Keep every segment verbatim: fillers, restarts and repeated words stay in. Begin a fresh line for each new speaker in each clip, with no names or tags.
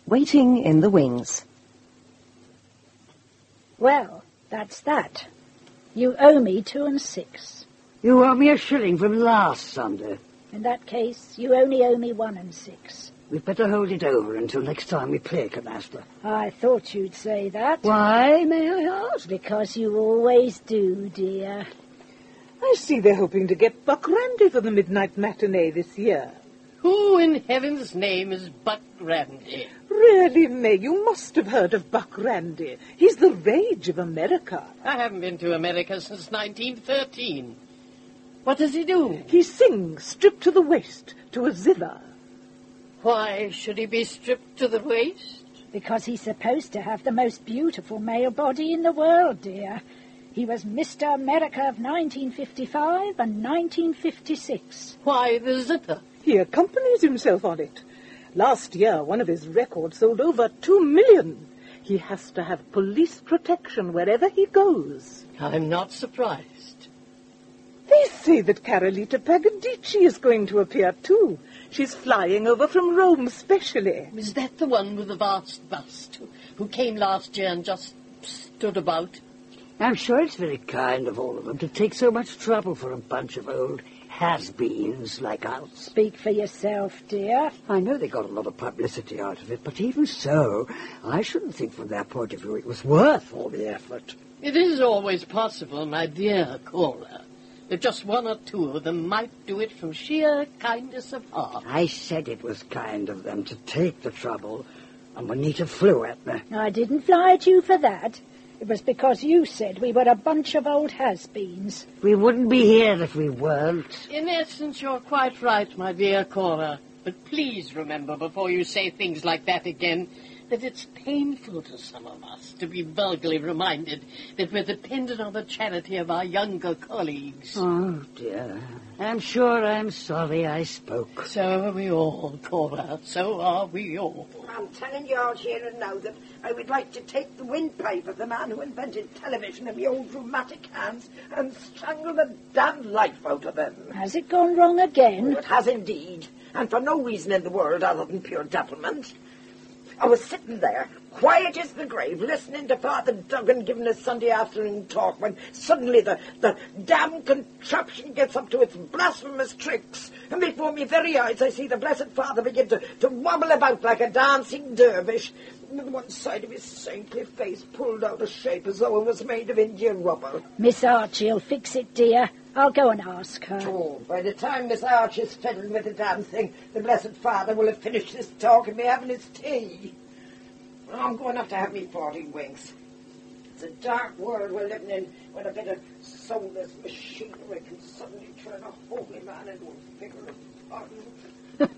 Waiting in the wings.
Well, that's that. You owe me two and six.
You owe me a shilling from last Sunday.
In that case, you only owe me one and six.
We'd better hold it over until next time we play canasta.
I thought you'd say that.
Why, may I ask?
Because you always do, dear.
I see they're hoping to get Buck Randy for the midnight matinee this year.
Who in heaven's name is Buck Randy?
Really, May, you must have heard of Buck Randy. He's the rage of America.
I haven't been to America since nineteen thirteen. What does he do?
He sings, stripped to the waist, to a zither.
Why should he be stripped to the waist?
Because he's supposed to have the most beautiful male body in the world, dear. He was Mister America of nineteen fifty-five and nineteen fifty-six.
Why the zither?
He accompanies himself on it. Last year, one of his records sold over two million. He has to have police protection wherever he goes.
I'm not surprised.
They say that Carolita Pagadici is going to appear too. She's flying over from Rome specially.
Is that the one with the vast bust who, who came last year and just stood about?
I'm sure it's very kind of all of them to take so much trouble for a bunch of old has-beens like us.
Speak for yourself, dear.
I know they got a lot of publicity out of it, but even so, I shouldn't think from their point of view it was worth all the effort.
It is always possible, my dear Cora, that just one or two of them might do it from sheer kindness of heart.
I said it was kind of them to take the trouble, and Juanita flew at me.
I didn't fly at you for that. It was because you said we were a bunch of old has-beens.
We wouldn't be here if we weren't.
In essence, you're quite right, my dear Cora. But please remember, before you say things like that again, that it's painful to some of us to be vulgarly reminded that we're dependent on the charity of our younger colleagues.
Oh, dear. I'm sure I'm sorry I spoke.
So are we all, Cora. So are we all.
I'm telling you all here and now that I would like to take the windpipe of the man who invented television in the old rheumatic hands and strangle the damn life out of him.
Has it gone wrong again?
Oh, it has indeed, and for no reason in the world other than pure devilment. I was sitting there, quiet as the grave, listening to Father Duggan giving his Sunday afternoon talk, when suddenly the, the damn contraption gets up to its blasphemous tricks, and before me very eyes I see the Blessed Father begin to, to wobble about like a dancing dervish, and one side of his saintly face pulled out of shape as though it was made of Indian rubber.
Miss Archie'll fix it, dear. I'll go and ask her.
Oh, by the time Miss Archie's fiddling with the damn thing, the Blessed Father will have finished his talk and be having his tea. I'm going up to have me forty winks. It's a dark world we're living in when a bit of soulless machinery can suddenly turn a holy man into a figure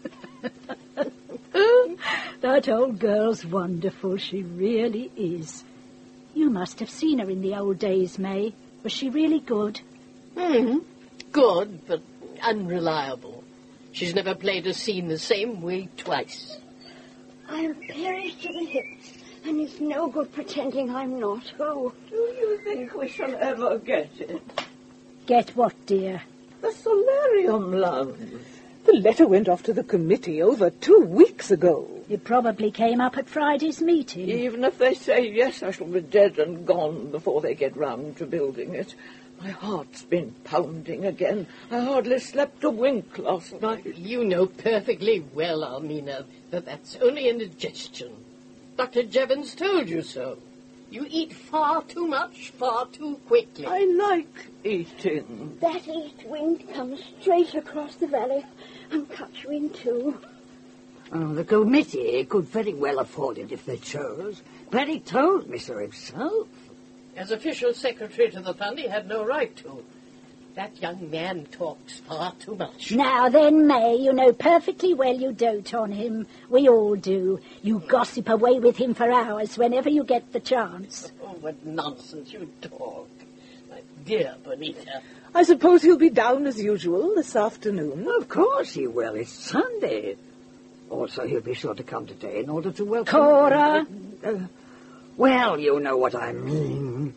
of fun.
That old girl's wonderful, she really is. You must have seen her in the old days, May. Was she really good?
Hmm. Good, but unreliable. She's never played a scene the same way twice.
I'm perished to the hips, and it's no good pretending I'm not.
Oh, do you think we shall ever get it?
Get what, dear?
The solarium, love.
The letter went off to the committee over two weeks ago.
It probably came up at Friday's meeting.
Even if they say yes, I shall be dead and gone before they get round to building it. My heart's been pounding again. I hardly slept a wink last night.
You know perfectly well, Almina, that that's only indigestion. Doctor Jevons told you so. You eat far too much, far too quickly.
I like eating.
That east wind comes straight across the valley and cuts you in two.
Oh, the committee could very well afford it if they chose. Perry told me so himself.
As official secretary to the fund, he had no right to. That young man talks far too much.
Now then, May, you know perfectly well you dote on him. We all do. You gossip away with him for hours whenever you get the chance.
Oh, what nonsense you talk. My dear Bonita.
I suppose he'll be down as usual this afternoon.
Of course he will. It's Sunday. Also, he'll be sure to come today in order to welcome...
Cora!
Uh, well, you know what I mean.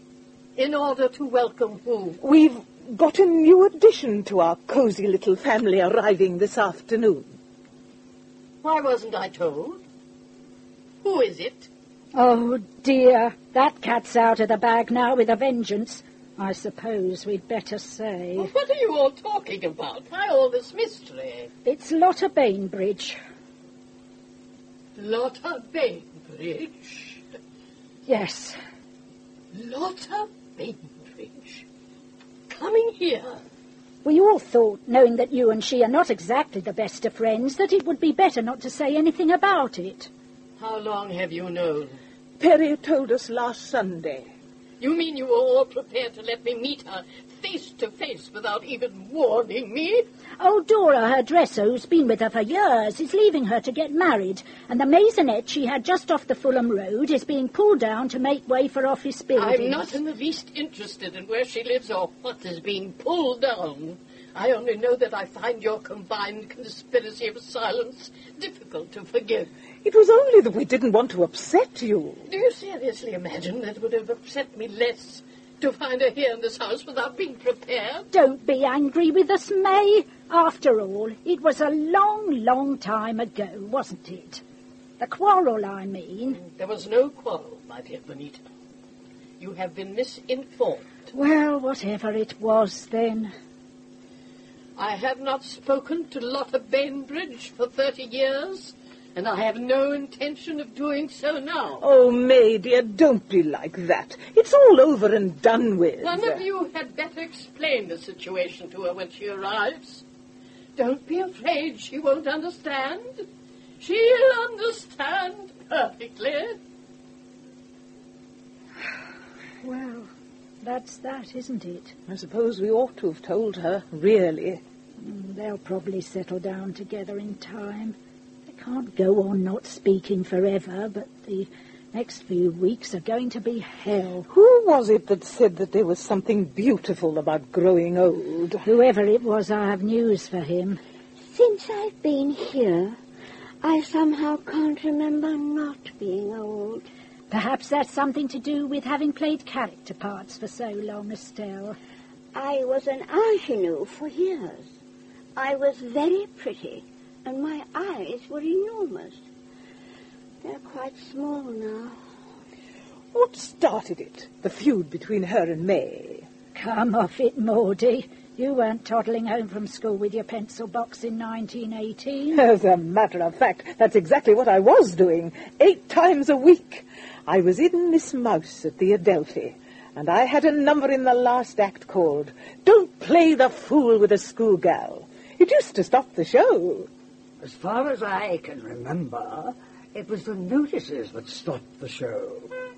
In order to welcome who?
We've got a new addition to our cosy little family arriving this afternoon.
Why wasn't I told? Who is it?
Oh, dear. That cat's out of the bag now with a vengeance. I suppose we'd better say.
Well, what are you all talking about? Why all this mystery?
It's Lotta Bainbridge.
Lotta Bainbridge?
Yes.
Lotta Bainbridge? Coming here?
We all thought, knowing that you and she are not exactly the best of friends, that it would be better not to say anything about it.
How long have you known?
Perry told us last Sunday.
You mean you were all prepared to let me meet her face to face without even warning me?
Oh, Dora, her dresser, who's been with her for years, is leaving her to get married, and the maisonette she had just off the Fulham Road is being pulled down to make way for office buildings.
I'm not in the least interested in where she lives or what is being pulled down. I only know that I find your combined conspiracy of silence difficult to forgive.
It was only that we didn't want to upset you.
Do you seriously imagine that it would have upset me less to find her here in this house without being prepared?
Don't be angry with us, May. After all, it was a long, long time ago, wasn't it? The quarrel, I mean.
There was no quarrel, my dear Bonita. You have been misinformed.
Well, whatever it was, then.
I have not spoken to Lotta Bainbridge for thirty years, and I have no intention of doing so now.
Oh, May, dear, don't be like that. It's all over and done with.
One of you had better explain the situation to her when she arrives. Don't be afraid she won't understand. She'll understand perfectly.
Well, that's that, isn't it?
I suppose we ought to have told her, really.
Mm, they'll probably settle down together in time. They can't go on not speaking forever, but the next few weeks are going to be hell.
Who was it that said that there was something beautiful about growing old?
Whoever it was, I have news for him.
Since I've been here, I somehow can't remember not being old.
Perhaps that's something to do with having played character parts for so long, Estelle.
I was an ingenue for years. I was very pretty, and my eyes were enormous. They're quite small now.
What started it, the feud between her and May?
Come off it, Maudie. You weren't toddling home from school with your pencil box in nineteen eighteen.
As a matter of fact, that's exactly what I was doing, eight times a week. I was in Miss Mouse at the Adelphi, and I had a number in the last act called Don't Play the Fool with a Schoolgirl. It used to stop the show.
As far as I can remember, it was the notices that stopped the show.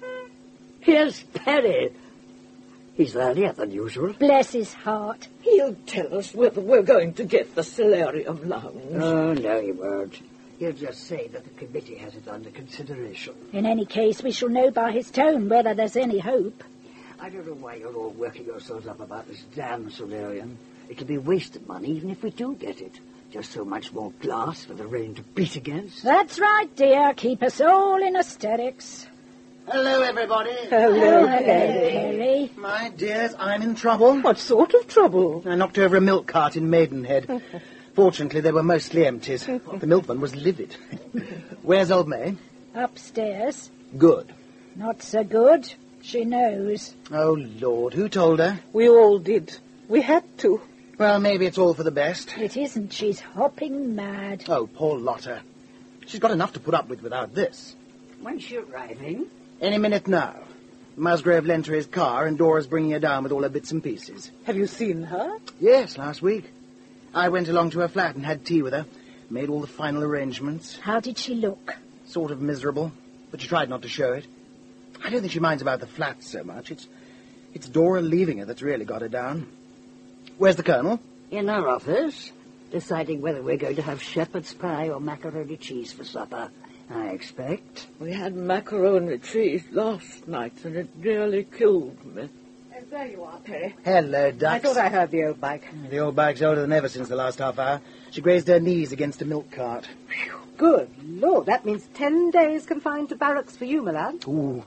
Here's Perry. He's earlier than usual.
Bless his heart.
He'll tell us whether we're going to get the solarium lounge.
Oh, no, he won't. He'll just say that the committee has it under consideration.
In any case, we shall know by his tone whether there's any hope.
I don't know why you're all working yourselves up about this damn solarium. It'll be wasted money even if we do get it. Just so much more glass for the rain to beat against.
That's right, dear. Keep us all in hysterics.
Hello, everybody.
Hello,
Hello,
Perry.
Perry.
My dears, I'm in trouble.
What sort of trouble?
I knocked over a milk cart in Maidenhead. Fortunately, they were mostly empties. The milkman was livid. Where's old May?
Upstairs.
Good.
Not so good. She knows.
Oh, Lord, who told her?
We all did. We had to.
Well, maybe it's all for the best.
It isn't. She's hopping mad.
Oh, poor Lotta. She's got enough to put up with without this.
When's she arriving?
Any minute now. Musgrave lent her his car, and Dora's bringing her down with all her bits and pieces.
Have you seen her?
Yes, last week. I went along to her flat and had tea with her. Made all the final arrangements.
How did she look?
Sort of miserable, but she tried not to show it. I don't think she minds about the flat so much. It's, it's Dora leaving her that's really got her down. Where's the Colonel?
In our office, deciding whether we're going to have shepherd's pie or macaroni cheese for supper, I expect.
We had macaroni cheese last night, and it nearly killed me.
Oh, there you are, Perry.
Hello, Ducks.
I thought I heard the old bike.
The old bike's older than ever since the last half hour. She grazed her knees against a milk cart.
Good Lord, that means ten days confined to barracks for you, my lad.
Ooh,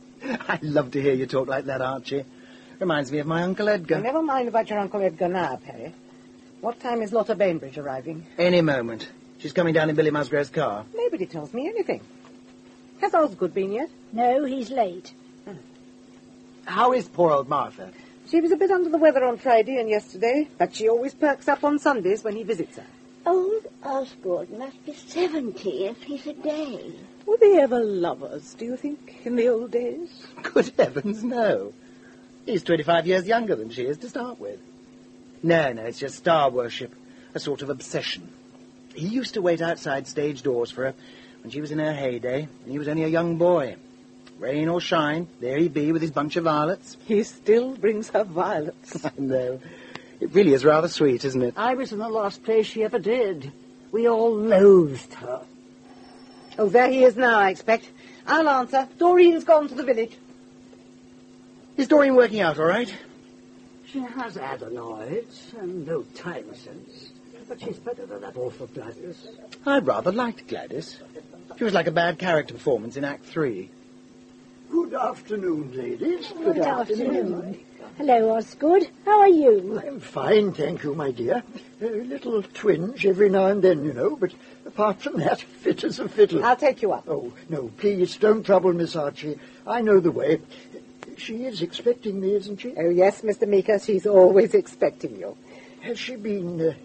I love to hear you talk like that, Archie. Reminds me of my Uncle Edgar.
Never mind about your Uncle Edgar now, Perry. What time is Lotta Bainbridge arriving?
Any moment. She's coming down in Billy Musgrave's car.
Nobody tells me anything. Has Osgood been yet?
No, he's late.
How is poor old Martha?
She was a bit under the weather on Friday and yesterday, but she always perks up on Sundays when he visits her.
Old Osgood must be seventy if he's a day.
Were they ever lovers, do you think, in the old days?
Good heavens, no. He's twenty-five years younger than she is to start with. No, no, it's just star worship, a sort of obsession. He used to wait outside stage doors for her when she was in her heyday, and he was only a young boy. Rain or shine, there he'd be with his bunch of violets.
He still brings her violets.
I know. It really is rather sweet, isn't it?
I was in the last place she ever did. We all loathed her.
Oh, there he is now, I expect. I'll answer. Doreen's gone to the village.
Is Doreen working out all right?
She has adenoids and no time sense. But she's better than that awful Gladys.
I rather liked Gladys. She was like a bad character performance in Act Three.
Good afternoon, ladies.
Good, Good afternoon. afternoon. Hello, Osgood. How are you?
I'm fine, thank you, my dear. A little twinge every now and then, you know, but apart from that, fit as a fiddle.
I'll take you up.
Oh, no, please, don't trouble Miss Archie. I know the way. She is expecting me, isn't she?
Oh, yes, Mister Meeker, she's always expecting you.
Has she been uh,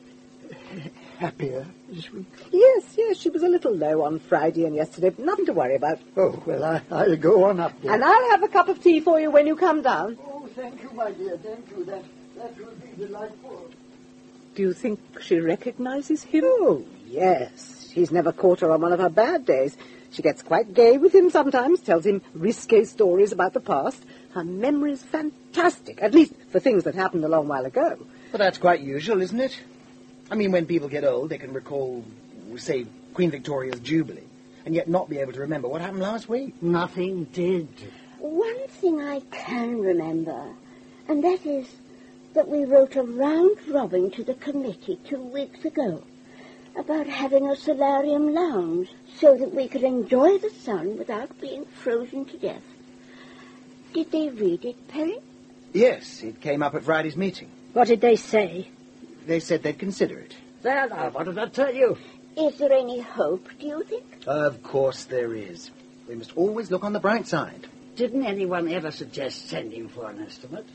happier this week?
Yes, yes, she was a little low on Friday and yesterday, but nothing to worry about.
Oh, well, I, I'll go on up there.
And I'll have a cup of tea for you when you come down.
Oh, thank you, my dear, thank you. That, that will be delightful.
Do you think she recognizes him?
Oh, yes. He's never caught her on one of her bad days. She gets quite gay with him sometimes, tells him risque stories about the past. Her memory's fantastic, at least for things that happened a long while ago.
Well, that's quite usual, isn't it? I mean, when people get old, they can recall, say, Queen Victoria's Jubilee, and yet not be able to remember what happened last week.
Nothing did.
One thing I can remember, and that is that we wrote a round robin to the committee two weeks ago about having a solarium lounge so that we could enjoy the sun without being frozen to death. Did they read it, Perry?
Yes, it came up at Friday's meeting.
What did they say?
They said they'd consider it.
There now, what did I tell you?
Is there any hope, do you think?
Of course there is. We must always look on the bright side.
Didn't anyone ever suggest sending for an estimate?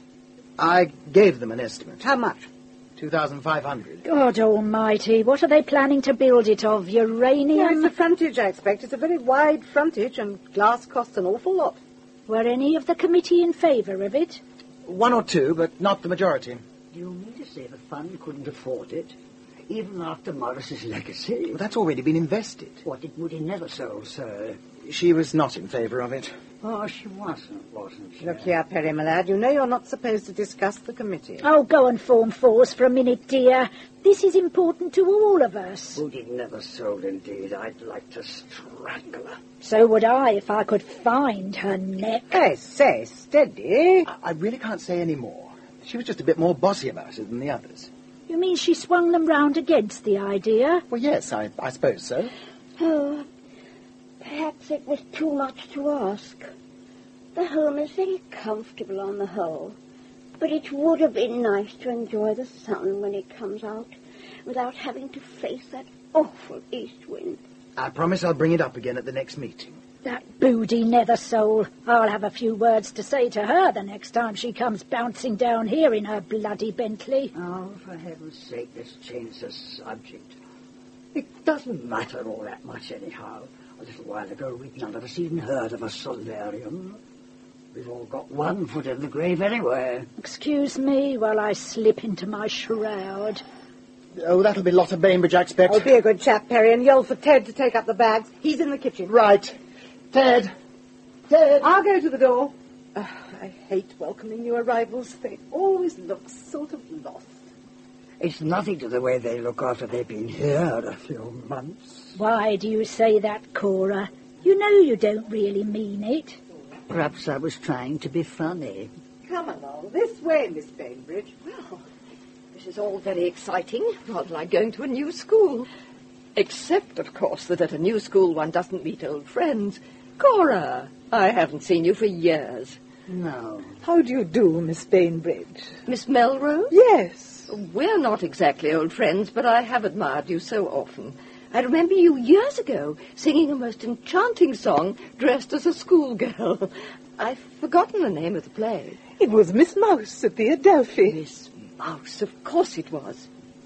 I gave them an estimate.
How much?
two thousand five hundred.
God almighty, what are they planning to build it of? Uranium?
Yeah, it's the frontage, I expect. It's a very wide frontage, and glass costs an awful lot.
Were any of the committee in favour of it?
One or two, but not the majority.
Do you mean to say the fund couldn't afford it, even after Morris's legacy?
Well, that's already been invested.
What, it would he never sold, sir?
She was not in favour of it.
Oh, she wasn't, wasn't she?
Look here, Perry, my lad, you know you're not supposed to discuss the committee.
Oh, go and form fours for a minute, dear. This is important to all of us.
Would he never sold, indeed? I'd like to strangle her.
So would I, if I could find her neck.
Hey, say, steady.
I, I really can't say any more. She was just a bit more bossy about it than the others.
You mean she swung them round against the idea?
Well, yes, I, I suppose so.
Oh, perhaps it was too much to ask. The home is very comfortable on the whole, but it would have been nice to enjoy the sun when it comes out without having to face that awful east wind.
I promise I'll bring it up again at the next meeting.
That booty nether soul. I'll have a few words to say to her the next time she comes bouncing down here in her bloody Bentley.
Oh, for heaven's sake, let's change the subject. It doesn't matter all that much anyhow. A little while ago, we'd none of us even heard of a solarium. We've all got one foot in the grave anyway.
Excuse me while I slip into my shroud.
Oh, that'll be Lotta Bainbridge, I expect.
Oh, be a good chap, Perry, and yell for Ted to take up the bags. He's in the kitchen.
Right. Ted! Ted!
I'll go to the door. Uh, I hate welcoming new arrivals. They always look sort of lost.
It's nothing to the way they look after they've been here a few months.
Why do you say that, Cora? You know you don't really mean it.
Perhaps I was trying to be funny.
Come along, this way, Miss Bainbridge.
Well, this is all very exciting, rather like going to a new school. Except, of course, that at a new school one doesn't meet old friends. Cora, I haven't seen you for years.
No.
How do you do, Miss Bainbridge?
Miss Melrose?
Yes.
We're not exactly old friends, but I have admired you so often. I remember you years ago singing a most enchanting song dressed as a schoolgirl. I've forgotten the name of the play.
It was Miss Mouse at the Adelphi.
Miss Mouse, of course it was.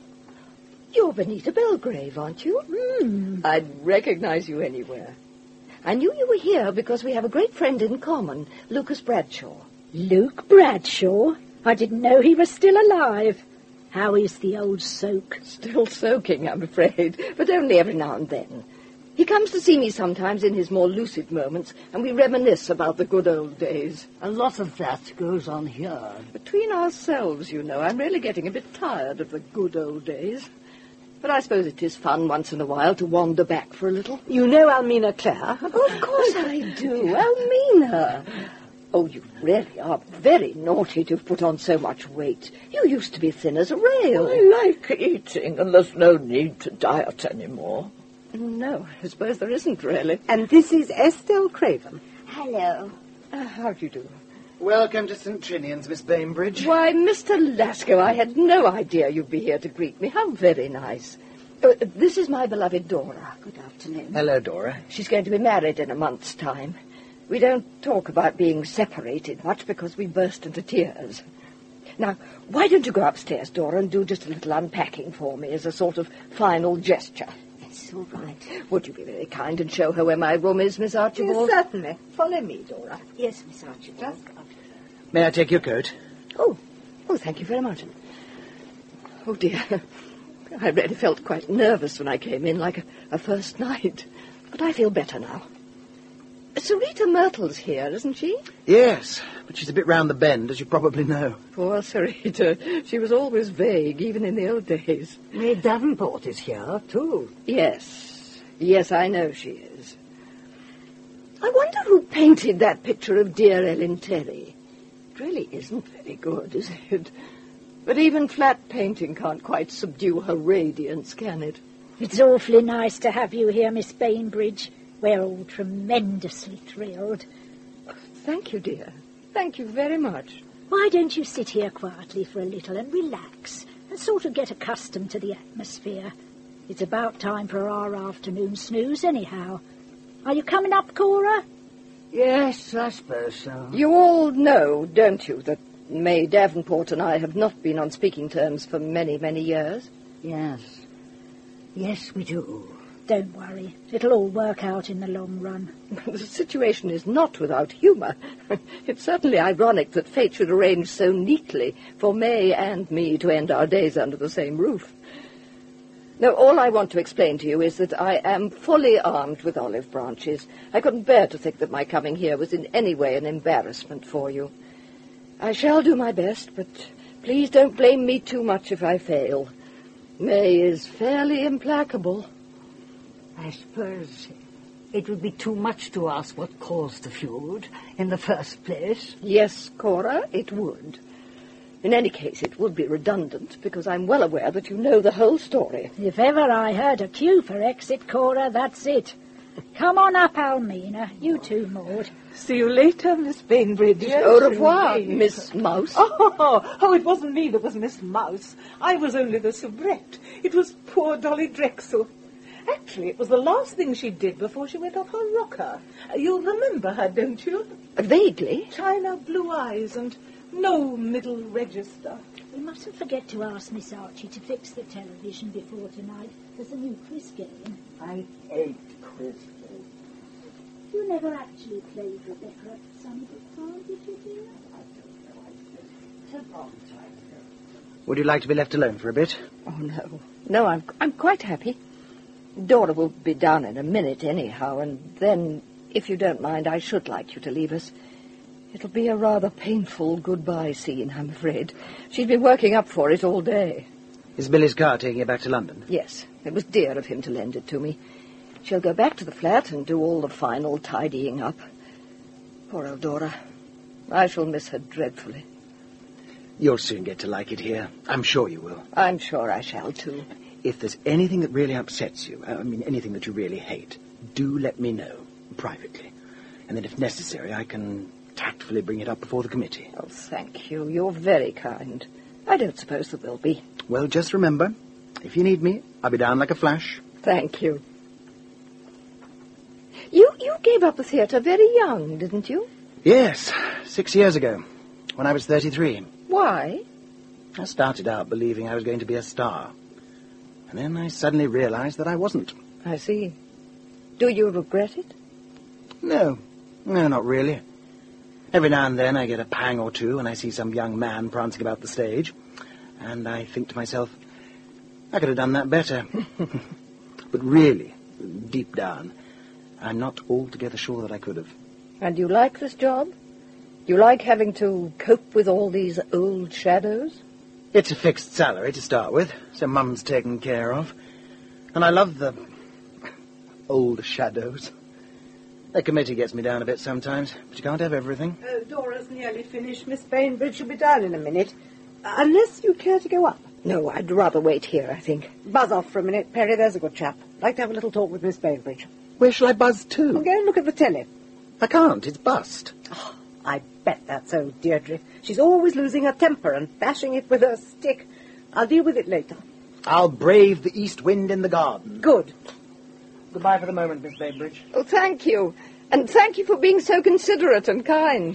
You're Benita Belgrave, aren't you?
Hmm.
I'd recognize you anywhere. I knew you were here because we have a great friend in common, Lucas Bradshaw.
Luke Bradshaw? I didn't know he was still alive. How is the old soak?
Still soaking, I'm afraid, but only every now and then. He comes to see me sometimes in his more lucid moments, and we reminisce about the good old days.
A lot of that goes on here.
Between ourselves, you know, I'm really getting a bit tired of the good old days. But I suppose it is fun once in a while to wander back for a little.
You know Almina Clare?
Oh, of course I do. Almina. Oh, you really are very naughty to have put on so much weight. You used to be thin as a rail.
I like eating, and there's no need to diet anymore.
No, I suppose there isn't, really.
And this is Estelle Craven.
Hello.
Uh, how do you do?
Welcome to St Trinian's, Miss Bainbridge.
Why, Mister Lasco, I had no idea you'd be here to greet me. How very nice. Uh, this is my beloved Dora.
Good afternoon.
Hello, Dora.
She's going to be married in a month's time. We don't talk about being separated much because we burst into tears. Now, why don't you go upstairs, Dora, and do just a little unpacking for me as a sort of final gesture?
It's all right.
Would you be very kind and show her where my room is, Miss Archibald?
Yes, certainly. Follow me, Dora.
Yes, Miss Archibald.
May I take your coat?
Oh, oh, thank you very much. Oh, dear. I really felt quite nervous when I came in, like a, a first night. But I feel better now. Sarita Myrtle's here, isn't she?
Yes, but she's a bit round the bend, as you probably know.
Poor Sarita. She was always vague, even in the old days.
May Davenport is here, too.
Yes. Yes, I know she is. I wonder who painted that picture of dear Ellen Terry. It really isn't very good, is it? But even flat painting can't quite subdue her radiance, can it?
It's awfully nice to have you here, Miss Bainbridge. We're all tremendously thrilled.
Thank you, dear. Thank you very much.
Why don't you sit here quietly for a little and relax and sort of get accustomed to the atmosphere? It's about time for our afternoon snooze anyhow. Are you coming up, Cora?
Yes, I suppose so.
You all know, don't you, that May Davenport and I have not been on speaking terms for many, many years?
Yes. Yes, we do.
Don't worry. It'll all work out in the long run.
The situation is not without humour. It's certainly ironic that fate should arrange so neatly for May and me to end our days under the same roof. No, all I want to explain to you is that I am fully armed with olive branches. I couldn't bear to think that my coming here was in any way an embarrassment for you. I shall do my best, but please don't blame me too much if I fail. May is fairly implacable.
I suppose it would be too much to ask what caused the feud in the first place.
Yes, Cora, it would. In any case, it would be redundant, because I'm well aware that you know the whole story.
If ever I heard a cue for exit, Cora, that's it. Come on up, Almina. You too, Maud.
See you later, Miss Bainbridge.
Yes, au revoir, Miss Mouse.
Oh, oh, it wasn't me that was Miss Mouse. I was only the soubrette. It was poor Dolly Drexel. Actually, it was the last thing she did before she went off her rocker. You'll remember her, don't you?
Vaguely.
China blue eyes and no middle register.
We mustn't forget to ask Miss Archie to fix the television before tonight. There's a new quiz game.
I hate quiz games.
You never actually played Rebecca at Sunnybrook Farm, did you, dear?
I don't know. I said a long time ago.
Would you like to be left alone for a bit?
Oh, no. No, I'm, I'm quite happy. Dora will be down in a minute anyhow, and then, if you don't mind, I should like you to leave us. It'll be a rather painful goodbye scene, I'm afraid. She's been working up for it all day.
Is Billy's car taking you back to London?
Yes, it was dear of him to lend it to me. She'll go back to the flat and do all the final tidying up. Poor old Dora. I shall miss her dreadfully.
You'll soon get to like it here. I'm sure you will.
I'm sure I shall, too.
If there's anything that really upsets you, I mean, anything that you really hate, do let me know, privately. And then if necessary, I can tactfully bring it up before the committee.
Oh, thank you. You're very kind. I don't suppose there will be.
Well, just remember, if you need me, I'll be down like a flash.
Thank you. You you gave up the theatre very young, didn't you?
Yes, six years ago, when I was thirty-three.
Why?
I started out believing I was going to be a star. And then I suddenly realized that I wasn't.
I see. Do you regret it?
No. No, not really. Every now and then I get a pang or two when I see some young man prancing about the stage. And I think to myself, I could have done that better. But really, deep down, I'm not altogether sure that I could have.
And you like this job? You like having to cope with all these old shadows?
It's a fixed salary to start with, so Mum's taken care of. And I love the old shadows. The committee gets me down a bit sometimes, but you can't have everything.
Oh, Dora's nearly finished. Miss Bainbridge will be down in a minute. Unless you care to go up.
No, I'd rather wait here, I think.
Buzz off for a minute, Perry. There's a good chap. Like to have a little talk with Miss Bainbridge.
Where shall I buzz to?
Well, go and look at the telly.
I can't. It's bust.
Oh, I bet that's old Deirdre. She's always losing her temper and bashing it with her stick. I'll deal with it later.
I'll brave the east wind in the garden.
Good.
Goodbye for the moment, Miss Bainbridge.
Oh, thank you. And thank you for being so considerate and kind.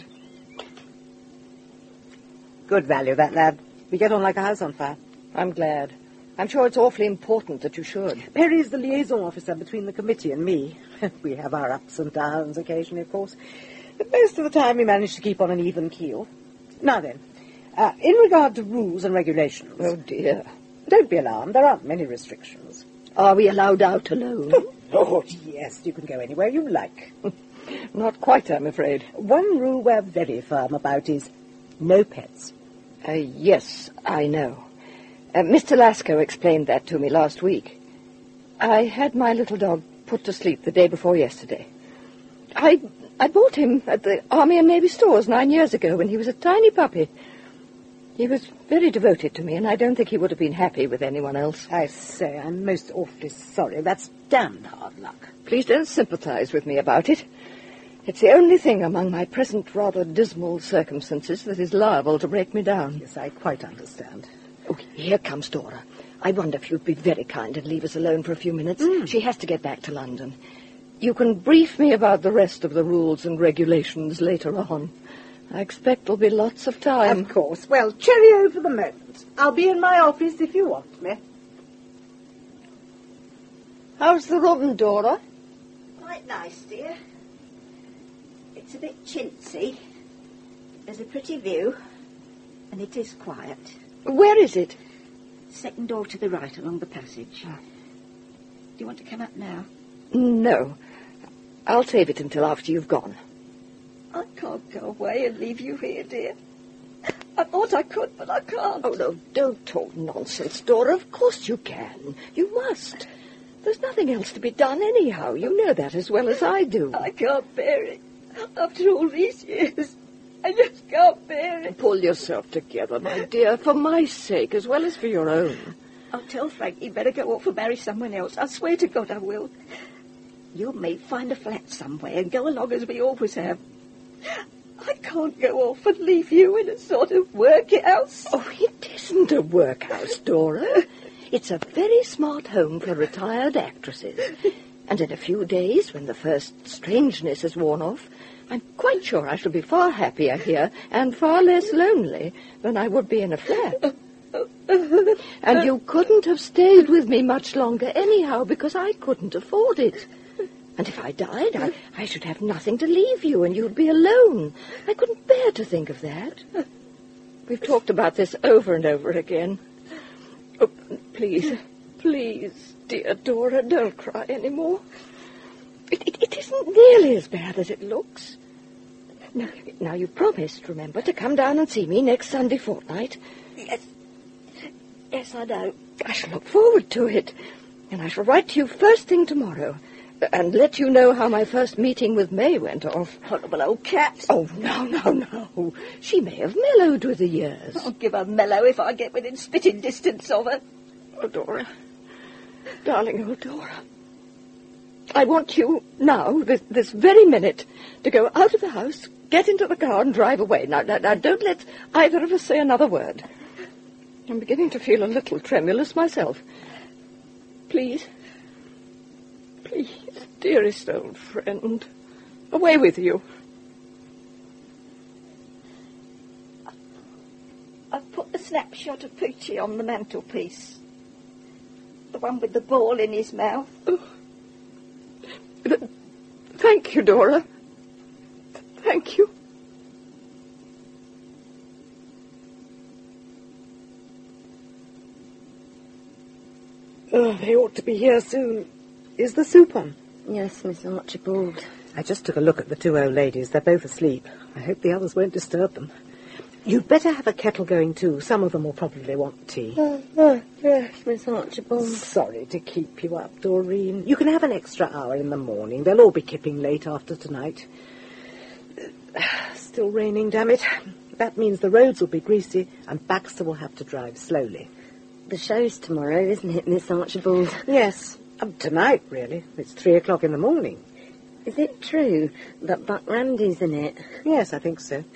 Good value, that lad. We get on like a house on fire.
I'm glad. I'm sure it's awfully important that you should.
Perry's the liaison officer between the committee and me. We have our ups and downs occasionally, of course. But most of the time we manage to keep on an even keel. Now then, uh, in regard to rules and regulations...
Oh, dear.
Don't be alarmed. There aren't many restrictions.
Are we allowed out alone?
Oh, yes. You can go anywhere you like.
Not quite, I'm afraid.
One rule we're very firm about is no pets.
Uh, yes, I know. Uh, Mister Lasco explained that to me last week. I had my little dog put to sleep the day before yesterday. I I bought him at the Army and Navy stores nine years ago when he was a tiny puppy. He was very devoted to me, and I don't think he would have been happy with anyone else.
I say, I'm most awfully sorry. That's damned hard luck.
Please don't sympathize with me about it. It's the only thing among my present rather dismal circumstances that is liable to break me down.
Yes, I quite understand.
Oh, here comes Dora. I wonder if you'd be very kind and leave us alone for a few minutes.
Mm.
She has to get back to London. You can brief me about the rest of the rules and regulations later on. I expect there'll be lots of time.
Of course. Well, cheerio for the moment. I'll be in my office if you want me.
How's the room, Dora?
Quite nice, dear. It's a bit chintzy. There's a pretty view, and it is quiet.
Where is it?
Second door to the right along the passage. Do you want to come up now?
No. I'll save it until after you've gone.
I can't go away and leave you here, dear. I thought I could, but I can't.
Oh, no, don't talk nonsense, Dora. Of course you can. You must. There's nothing else to be done anyhow. You know that as well as I do.
I can't bear it. After all these years, I just can't bear it.
Pull yourself together, my dear, for my sake as well as for your own.
I'll tell Frank he'd better go off and marry someone else. I swear to God I will. You may find a flat somewhere and go along as we always have. I can't go off and leave you in a sort of workhouse.
Oh, it isn't a workhouse, Dora. It's a very smart home for retired actresses. And in a few days, when the first strangeness has worn off, I'm quite sure I shall be far happier here and far less lonely than I would be in a flat. And you couldn't have stayed with me much longer anyhow, because I couldn't afford it. And if I died, I, I should have nothing to leave you, and you'd be alone. I couldn't bear to think of that. We've talked about this over and over again. Oh, please, please, dear Dora, don't cry any more. It, it, it isn't nearly as bad as it looks. Now, now, you promised, remember, to come down and see me next Sunday fortnight.
Yes. Yes, I know.
I shall look forward to it. And I shall write to you first thing tomorrow. And let you know how my first meeting with May went off.
Horrible old cat.
Oh, no, no, no. She may have mellowed with the years.
I'll give her mellow if I get within spitting distance of her.
Oh, Dora. Darling old Dora. I want you now, this, this very minute, to go out of the house, get into the car and drive away. Now, now, now, don't let either of us say another word. I'm beginning to feel a little tremulous myself. Please, Please, dearest old friend, away with you.
I've put the snapshot of Poochie on the mantelpiece. The one with the ball in his mouth.
Oh. Th- Thank you, Dora. Thank you.
Oh, they ought to be here soon. Is the soup on?
Yes, Miss Archibald.
I just took a look at the two old ladies. They're both asleep. I hope the others won't disturb them. You'd better have a kettle going, too. Some of them will probably want tea.
Oh, oh, yes, Miss Archibald.
Sorry to keep you up, Doreen. You can have an extra hour in the morning. They'll all be kipping late after tonight. Still raining, damn it. That means the roads will be greasy and Baxter will have to drive slowly.
The show's tomorrow, isn't it, Miss Archibald?
Yes. Um, tonight, really. It's three o'clock in the morning.
Is it true that Buck Randy's in it?
Yes, I think so.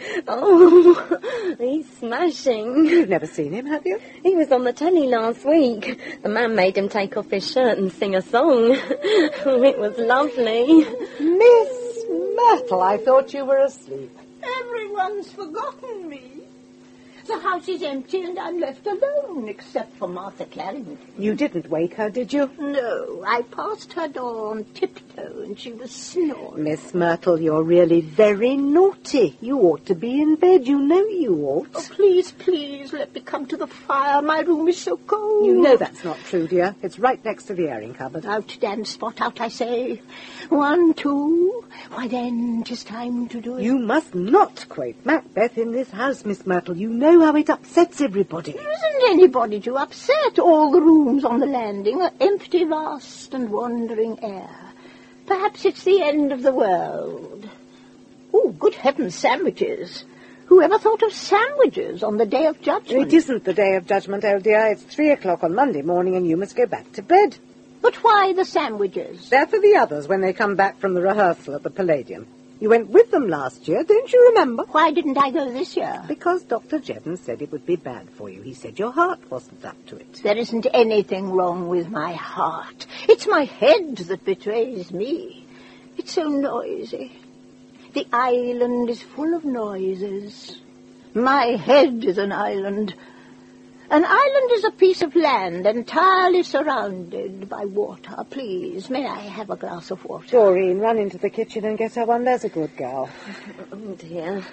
Oh, he's smashing.
You've never seen him, have you?
He was on the telly last week. The man made him take off his shirt and sing a song. It was lovely.
Miss Myrtle, I thought you were asleep.
Everyone's forgotten me. The house is empty and I'm left alone, except for Martha Clarendon.
You didn't wake her, did you?
No, I passed her door on tiptoe and she was snoring.
Miss Myrtle, you're really very naughty. You ought to be in bed. You know you ought.
Oh, please, please, let me come to the fire. My room is so cold.
You know that's not true, dear. It's right next to the airing cupboard.
Out, Dan, spot out, I say. One, two. Why then, 'tis time to do it.
You must not quote Macbeth in this house, Miss Myrtle. You know how it upsets everybody.
There isn't anybody to upset. All the rooms on the landing are empty, vast and wandering air. Perhaps it's the end of the world. Oh, good heavens, sandwiches. Whoever thought of sandwiches on the Day of Judgment?
It isn't the Day of Judgment, old dear. It's three o'clock on Monday morning and you must go back to bed.
But why the sandwiches?
They're for the others when they come back from the rehearsal at the Palladium. You went with them last year, don't you remember?
Why didn't I go this year?
Because Doctor Jevons said it would be bad for you. He said your heart wasn't up to it.
There isn't anything wrong with my heart. It's my head that betrays me. It's so noisy. The island is full of noises. My head is an island. An island is a piece of land entirely surrounded by water. Please, may I have a glass of water?
Doreen, run into the kitchen and get her one. There's a good girl.
Oh, dear.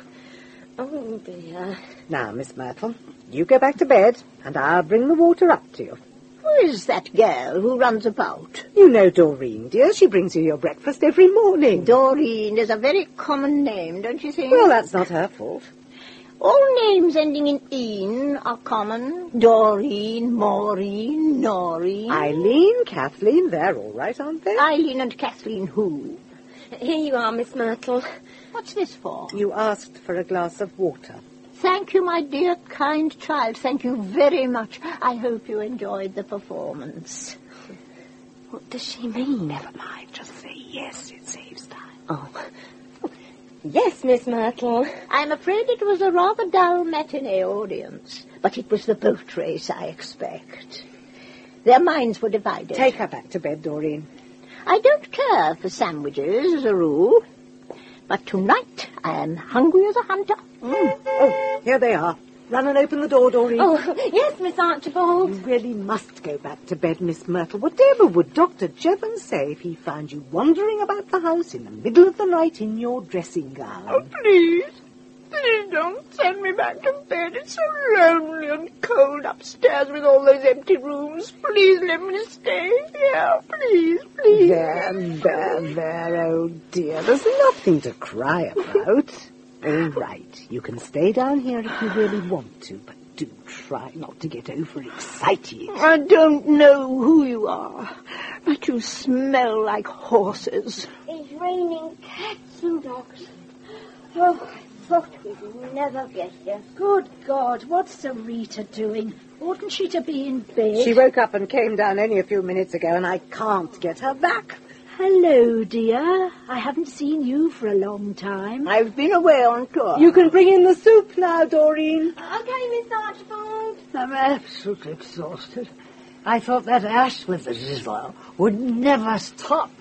Oh, dear.
Now, Miss Myrtle, you go back to bed, and I'll bring the water up to you.
Who is that girl who runs about?
You know Doreen, dear. She brings you your breakfast every morning.
Doreen is a very common name, don't you think?
Well, that's not her fault.
All names ending in "een" are common. Doreen, Maureen, Noreen.
Eileen, Kathleen, they're all right, aren't they?
Eileen and Kathleen who?
Here you are, Miss Myrtle.
What's this for?
You asked for a glass of water.
Thank you, my dear, kind child. Thank you very much. I hope you enjoyed the performance.
What does she mean?
Never mind. Just say yes. It saves time.
Oh. Yes, Miss Myrtle.
I'm afraid it was a rather dull matinee audience, but it was the boat race, I expect. Their minds were divided.
Take her back to bed, Doreen.
I don't care for sandwiches, as a rule, but tonight I am hungry as a hunter.
Mm. Oh, here they are. Run and open the door, Doreen.
Oh, yes, Miss Archibald.
You really must go back to bed, Miss Myrtle. Whatever would Doctor Jevons say if he found you wandering about the house in the middle of the night in your dressing gown?
Oh, please. Please don't send me back to bed. It's so lonely and cold upstairs with all those empty rooms. Please let me stay here. Please, please.
There, there, there, oh dear. There's nothing to cry about. All right, you can stay down here if you really want to, but do try not to get overexcited.
I don't know who you are, but you smell like horses.
It's raining cats and dogs. Oh, I thought we'd never get here.
Good God, what's Sarita doing? Oughtn't she to be in bed?
She woke up and came down only a few minutes ago, and I can't get her back.
Hello, dear. I haven't seen you for a long time.
I've been away on tour.
You can bring in the soup now, Doreen.
Okay, Miss Archibald.
I'm absolutely exhausted. I thought that ash with the zizzler would never stop.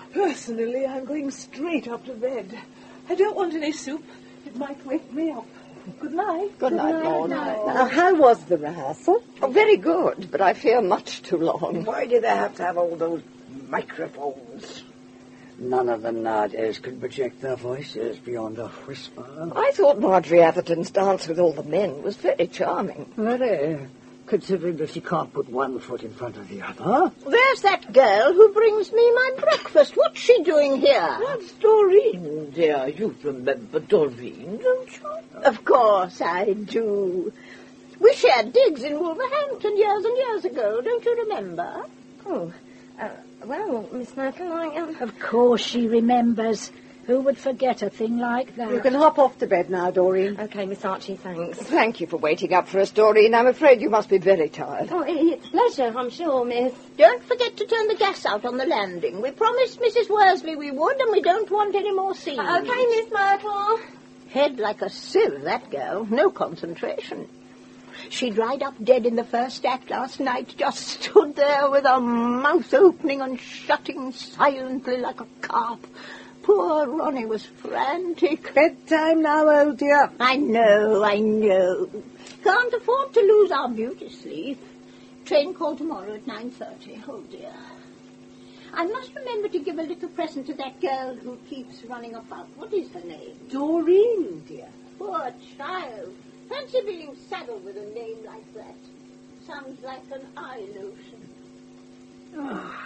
Personally, I'm going straight up to bed. I don't want any soup. It might wake me up. Good night.
Good night, Maud.
Now, how was the rehearsal?
Oh, very good, but I fear much too long.
Why do they have to have all those microphones?
None of the Nadias could project their voices beyond a whisper.
I thought Marjorie Atherton's dance with all the men was very charming.
Very, considering that she can't put one foot in front of the other.
There's that girl who brings me my breakfast. What's she doing here?
That's Doreen, dear. You remember Doreen, don't you?
Of course I do. We shared digs in Wolverhampton years and years ago. Don't you remember?
Oh, uh, well, Miss Myrtle, I am...
Of course she remembers. Who would forget a thing like that?
You can hop off to bed now, Doreen.
OK, Miss Archie, thanks.
Thank you for waiting up for us, Doreen. I'm afraid you must be very tired.
Oh, it's a pleasure, I'm sure, Miss.
Don't forget to turn the gas out on the landing. We promised Missus Worsley we would, and we don't want any more scenes.
OK, Miss Myrtle.
Head like a sieve, that girl. No concentration. She dried up dead in the first act last night, just stood there with her mouth opening and shutting silently like a carp. Poor Ronnie was frantic.
Bedtime now, old dear.
I know, I know. Can't afford to lose our beauty sleep. Train call tomorrow at nine thirty. Oh, dear. I must remember to give a little present to that girl who keeps running about. What is her name?
Doreen, dear.
Poor child. Fancy being saddled with a name like that. Sounds like an eye lotion.
Oh.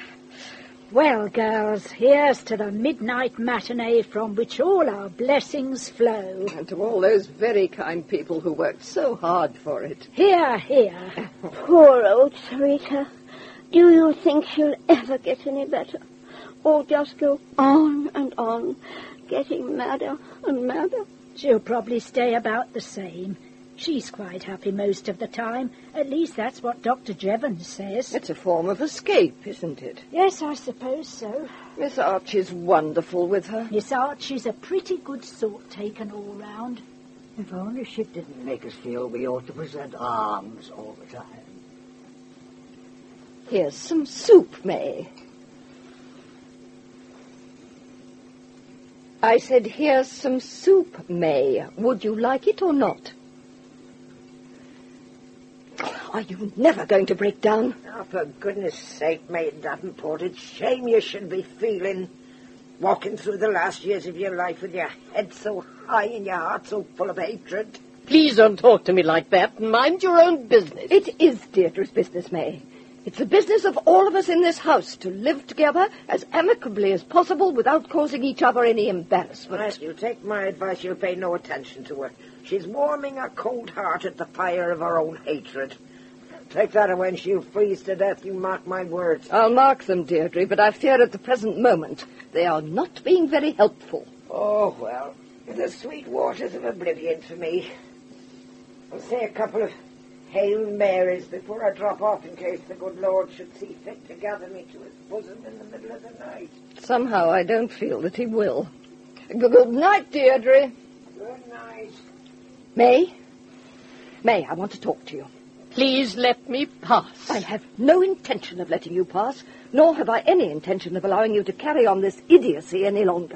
Well, girls, here's to the midnight matinee from which all our blessings flow.
And to all those very kind people who worked so hard for it.
Here, here.
Poor old Sarita. Do you think she'll ever get any better? Or just go on and on, getting madder and madder?
She'll probably stay about the same. She's quite happy most of the time. At least that's what Doctor Jevons says.
It's a form of escape, isn't it?
Yes, I suppose so.
Miss Archie's wonderful with her.
Miss Archie's a pretty good sort taken all round.
If only she didn't make us feel we ought to present arms all the time.
Here's some soup, May. I said, here's some soup, May. Would you like it or not? Are you never going to break down?
Oh, for goodness sake, Maid Davenport, it's shame you should be feeling, walking through the last years of your life with your head so high and your heart so full of hatred.
Please don't talk to me like that. Mind your own business.
It is Deirdre's business, May. It's the business of all of us in this house to live together as amicably as possible without causing each other any embarrassment.
Well, if you take my advice, you'll pay no attention to her. She's warming her cold heart at the fire of her own hatred. Take that, and when she'll freeze to death, you mark my words.
I'll mark them, Deirdre, but I fear at the present moment they are not being very helpful.
Oh, well, the sweet waters of oblivion for me. I'll say a couple of Hail Marys before I drop off in case the good Lord should see fit to gather me to his bosom in the middle of the night.
Somehow I don't feel that he will. Good night, Deirdre.
Good night.
May? May, I want to talk to you.
Please let me pass.
I have no intention of letting you pass, nor have I any intention of allowing you to carry on this idiocy any longer.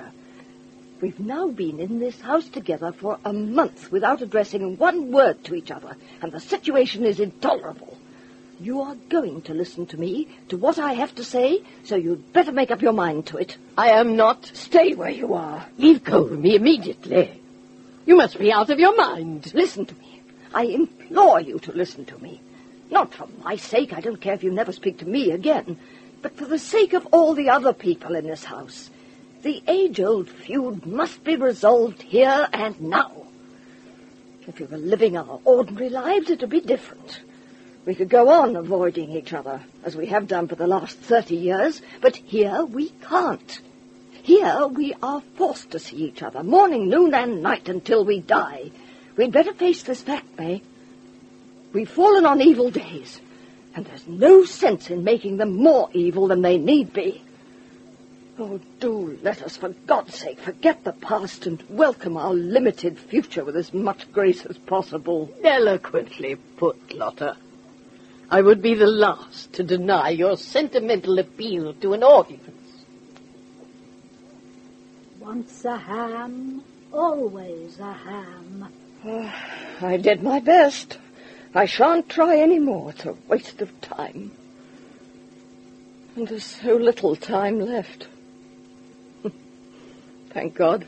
We've now been in this house together for a month without addressing one word to each other, and the situation is intolerable. You are going to listen to me, to what I have to say, so you'd better make up your mind to it.
I am not.
Stay where you are.
Leave go of me immediately. You must be out of your mind.
Listen to me. I implore you to listen to me. Not for my sake, I don't care if you never speak to me again, but for the sake of all the other people in this house. The age-old feud must be resolved here and now. If we were living our ordinary lives, it would be different. We could go on avoiding each other, as we have done for the last thirty years, but here we can't. Here we are forced to see each other, morning, noon, and night, until we die. We'd better face this fact, May. We've fallen on evil days, and there's no sense in making them more evil than they need be. Oh, do let us, for God's sake, forget the past and welcome our limited future with as much grace as possible.
Eloquently put, Lotta. I would be the last to deny your sentimental appeal to an audience.
Once a ham, always a ham.
I did my best. I shan't try any more. It's a waste of time. And there's so little time left. Thank God.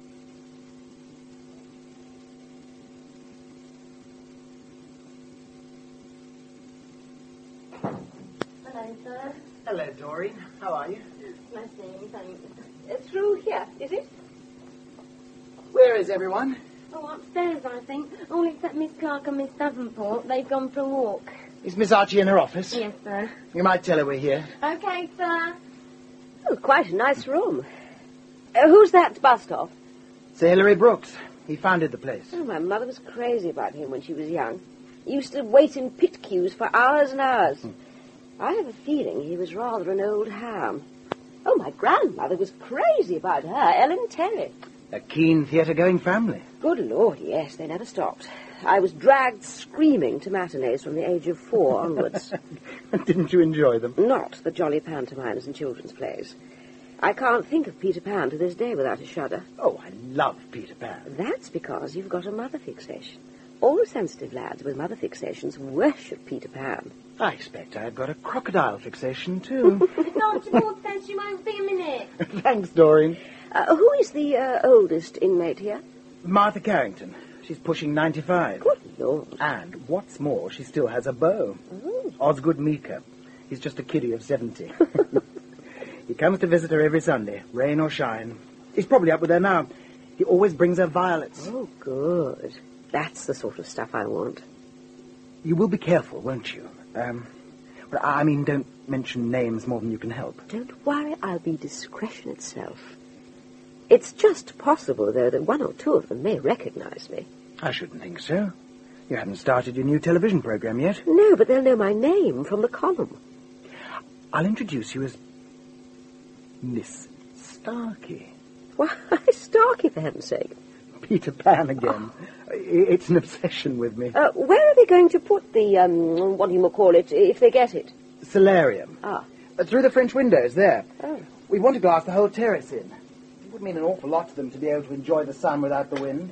Hello, sir.
Hello, Doreen. How are you?
Nice name, thanks. Uh, through here, is it?
Where is everyone?
Oh, upstairs, I think. All except Miss Clark and Miss Davenport. They've gone for a walk.
Is Miss Archie in her office?
Yes, sir.
You might tell her we're here.
Okay, sir.
Oh, quite a nice room. Uh, who's that bust off?
Sir Hilary Brooks. He founded the place.
Oh, my mother was crazy about him when she was young. He used to wait in pit queues for hours and hours. Hmm. I have a feeling he was rather an old ham. Oh, my grandmother was crazy about her, Ellen Terry.
A keen theatre-going family.
Good Lord, yes, they never stopped. I was dragged screaming to matinees from the age of four onwards.
Didn't you enjoy them?
Not the jolly pantomimes and children's plays. I can't think of Peter Pan to this day without a shudder.
Oh, I love Peter Pan.
That's because you've got a mother fixation. All sensitive lads with mother fixations worship Peter Pan.
I expect I've got a crocodile fixation, too.
Archibald says she won't be a minute.
Thanks, Doreen.
Uh, who is the uh, oldest inmate here?
Martha Carrington. She's pushing ninety-five.
Good Lord.
And, what's more, she still has a beau.
Oh.
Osgood Meeker. He's just a kiddie of seventy. He comes to visit her every Sunday, rain or shine. He's probably up with her now. He always brings her violets.
Oh, good. That's the sort of stuff I want.
You will be careful, won't you? Um, well, I mean, don't mention names more than you can help.
Don't worry, I'll be discretion itself. It's just possible, though, that one or two of them may recognize me.
I shouldn't think so. You haven't started your new television program yet.
No, but they'll know my name from the column.
I'll introduce you as Miss Starkey.
Why, Starkey, for heaven's sake.
Peter Pan again. Oh. It's an obsession with me.
Uh, where are they going to put the, um, what do you call it, if they get it?
Solarium.
Ah.
Uh, through the French windows, there.
Oh.
We want to glass the whole terrace in. It would mean an awful lot to them to be able to enjoy the sun without the wind.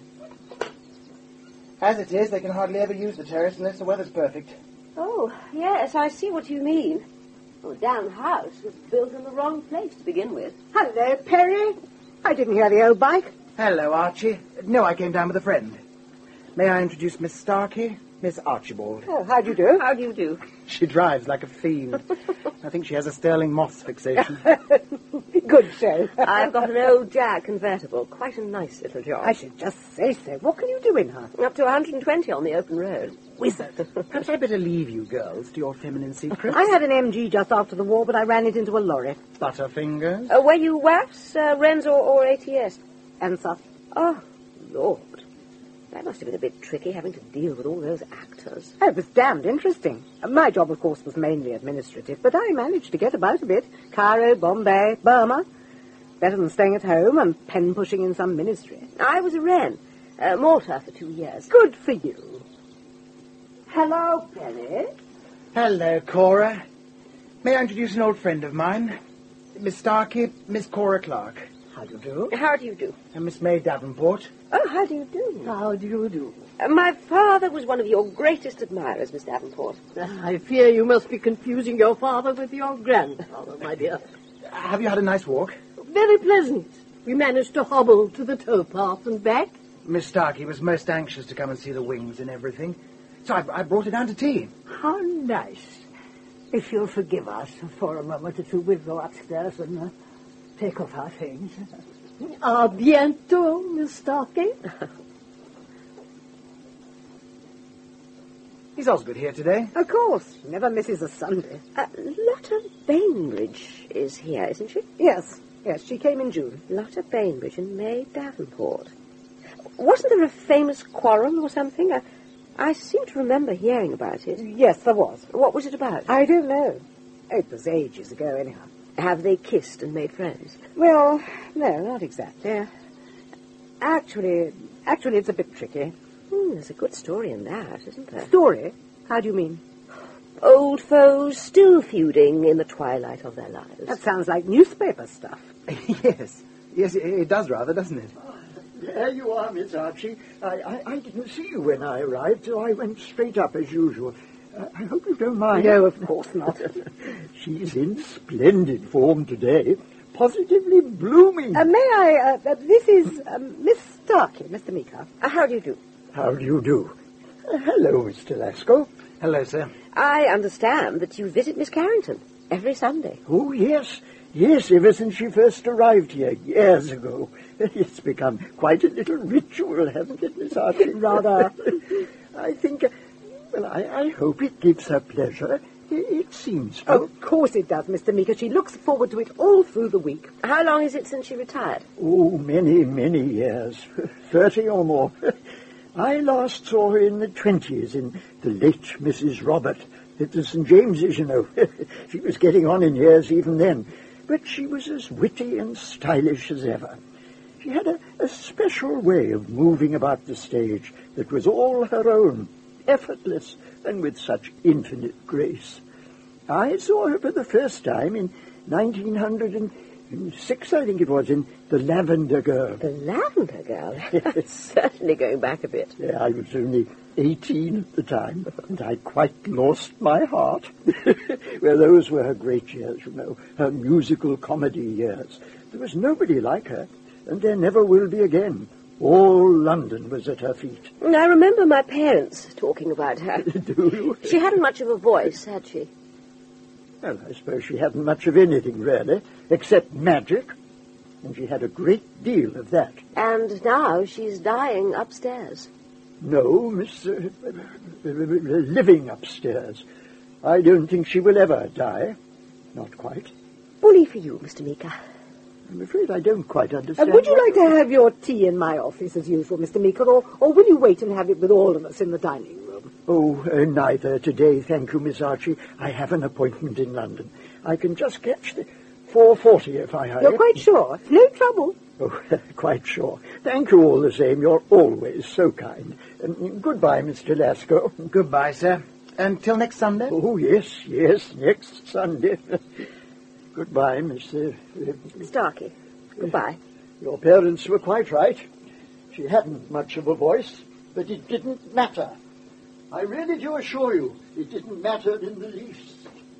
As it is, they can hardly ever use the terrace unless the weather's perfect.
Oh, yes, I see what you mean. Well, the damn house was built in the wrong place to begin with.
Hello, Perry. I didn't hear the old bike.
Hello, Archie. No, I came down with a friend. May I introduce Miss Starkey? Miss Archibald.
Oh, how do you do?
How do you do?
She drives like a fiend. I think she has a Sterling Moss fixation.
Good show.
I've got an old Jag convertible. Quite a nice little job.
I should just say so. What can you do in her?
Up to one hundred twenty on the open road.
Wizard. Perhaps I'd better leave you girls to your feminine secrets.
I had an M G just after the war, but I ran it into a lorry.
Butterfingers?
Uh, were you W A Fs, uh, R E Ms, or, or A T S?
And stuff.
Oh, Lord. That must have been a bit tricky, having to deal with all those actors.
Oh, it was damned interesting. My job, of course, was mainly administrative, but I managed to get about a bit. Cairo, Bombay, Burma. Better than staying at home and pen-pushing in some ministry.
I was a R E N. Uh, Malta for two years.
Good for you.
Hello, Penny.
Hello, Cora. May I introduce an old friend of mine? Miss Starkey, Miss Cora Clark.
How do you do?
How do you do?
And Miss May Davenport.
Oh, how do you do?
How do you do?
Uh, my father was one of your greatest admirers, Miss Davenport.
I fear you must be confusing your father with your grandfather, my dear.
Have you had a nice walk?
Very pleasant. We managed to hobble to the towpath and back.
Miss Starkey was most anxious to come and see the wings and everything, so I, I brought her down to tea.
How nice. If you'll forgive us for a moment or two, we'll go upstairs and uh, take off our things.
A bientôt, Miss Starkey.
Is Osgood here today?
Of course. Never misses a Sunday.
Uh, Lotta Bainbridge is here, isn't she?
Yes. Yes, she came in June.
Lotta Bainbridge and May Davenport. Wasn't there a famous quarrel or something? I, I seem to remember hearing about it.
Yes, there was.
What was it about?
I don't know. It was ages ago, anyhow.
Have they kissed and made friends?
Well, no, not exactly. Actually, actually, it's a bit tricky.
Hmm, there's a good story in that, isn't there?
Story? How do you mean?
Old foes still feuding in the twilight of their lives.
That sounds like newspaper stuff.
Yes. Yes, it, it does rather, doesn't it?
There you are, Miss Archie. I, I, I didn't see you when I arrived, so I went straight up as usual. Uh, I hope you don't mind.
No, of course not.
She's in splendid form today. Positively blooming.
Uh, may I, uh, uh, this is um, Miss Starkey, Mister Meeker. Uh, how do you do?
How do you do? Uh, hello, Mister Lasco.
Hello, sir.
I understand that you visit Miss Carrington every Sunday.
Oh, yes. Yes, ever since she first arrived here years ago. It's become quite a little ritual, hasn't it, Miss Archie?
Rather.
I think, uh, well, I, I hope it gives her pleasure. It, it seems to.
Oh, of course it does, Mister Meeker. She looks forward to it all through the week.
How long is it since she retired?
Oh, many, many years. Thirty or more. I last saw her in the twenties in the late Missus Robert at the Saint James's, you know. She was getting on in years even then. But she was as witty and stylish as ever. She had a, a special way of moving about the stage that was all her own, effortless and with such infinite grace. I saw her for the first time in nineteen oh six, I think it was, in The Lavender Girl.
The Lavender Girl? That's certainly going back a bit.
Yeah, I was only eighteen at the time, and I quite lost my heart. Well, those were her great years, you know, her musical comedy years. There was nobody like her, and there never will be again. All London was at her feet.
I remember my parents talking about her.
Do you?
She hadn't much of a voice, had she?
Well, I suppose she hadn't much of anything, really, except magic. And she had a great deal of that.
And now she's dying upstairs.
No, Miss... Uh, uh, living upstairs. I don't think she will ever die. Not quite.
Bully for you, Mister Meeker.
I'm afraid I don't quite understand.
Uh, would you like to have your tea in my office as usual, Mister Meeker, or, or will you wait and have it with all of us in the dining room?
Oh, uh, neither today, thank you, Miss Archie. I have an appointment in London. I can just catch the four forty if I hurry.
You're quite sure? No trouble.
Oh, quite sure. Thank you all the same. You're always so kind. Um, goodbye, Mister Lasco.
Goodbye, sir. Until next Sunday?
Oh, yes, yes, next Sunday. Goodbye, Mister Uh,
Starkey. Goodbye.
Your parents were quite right. She hadn't much of a voice, but it didn't matter. I really do assure you, it didn't matter in the least.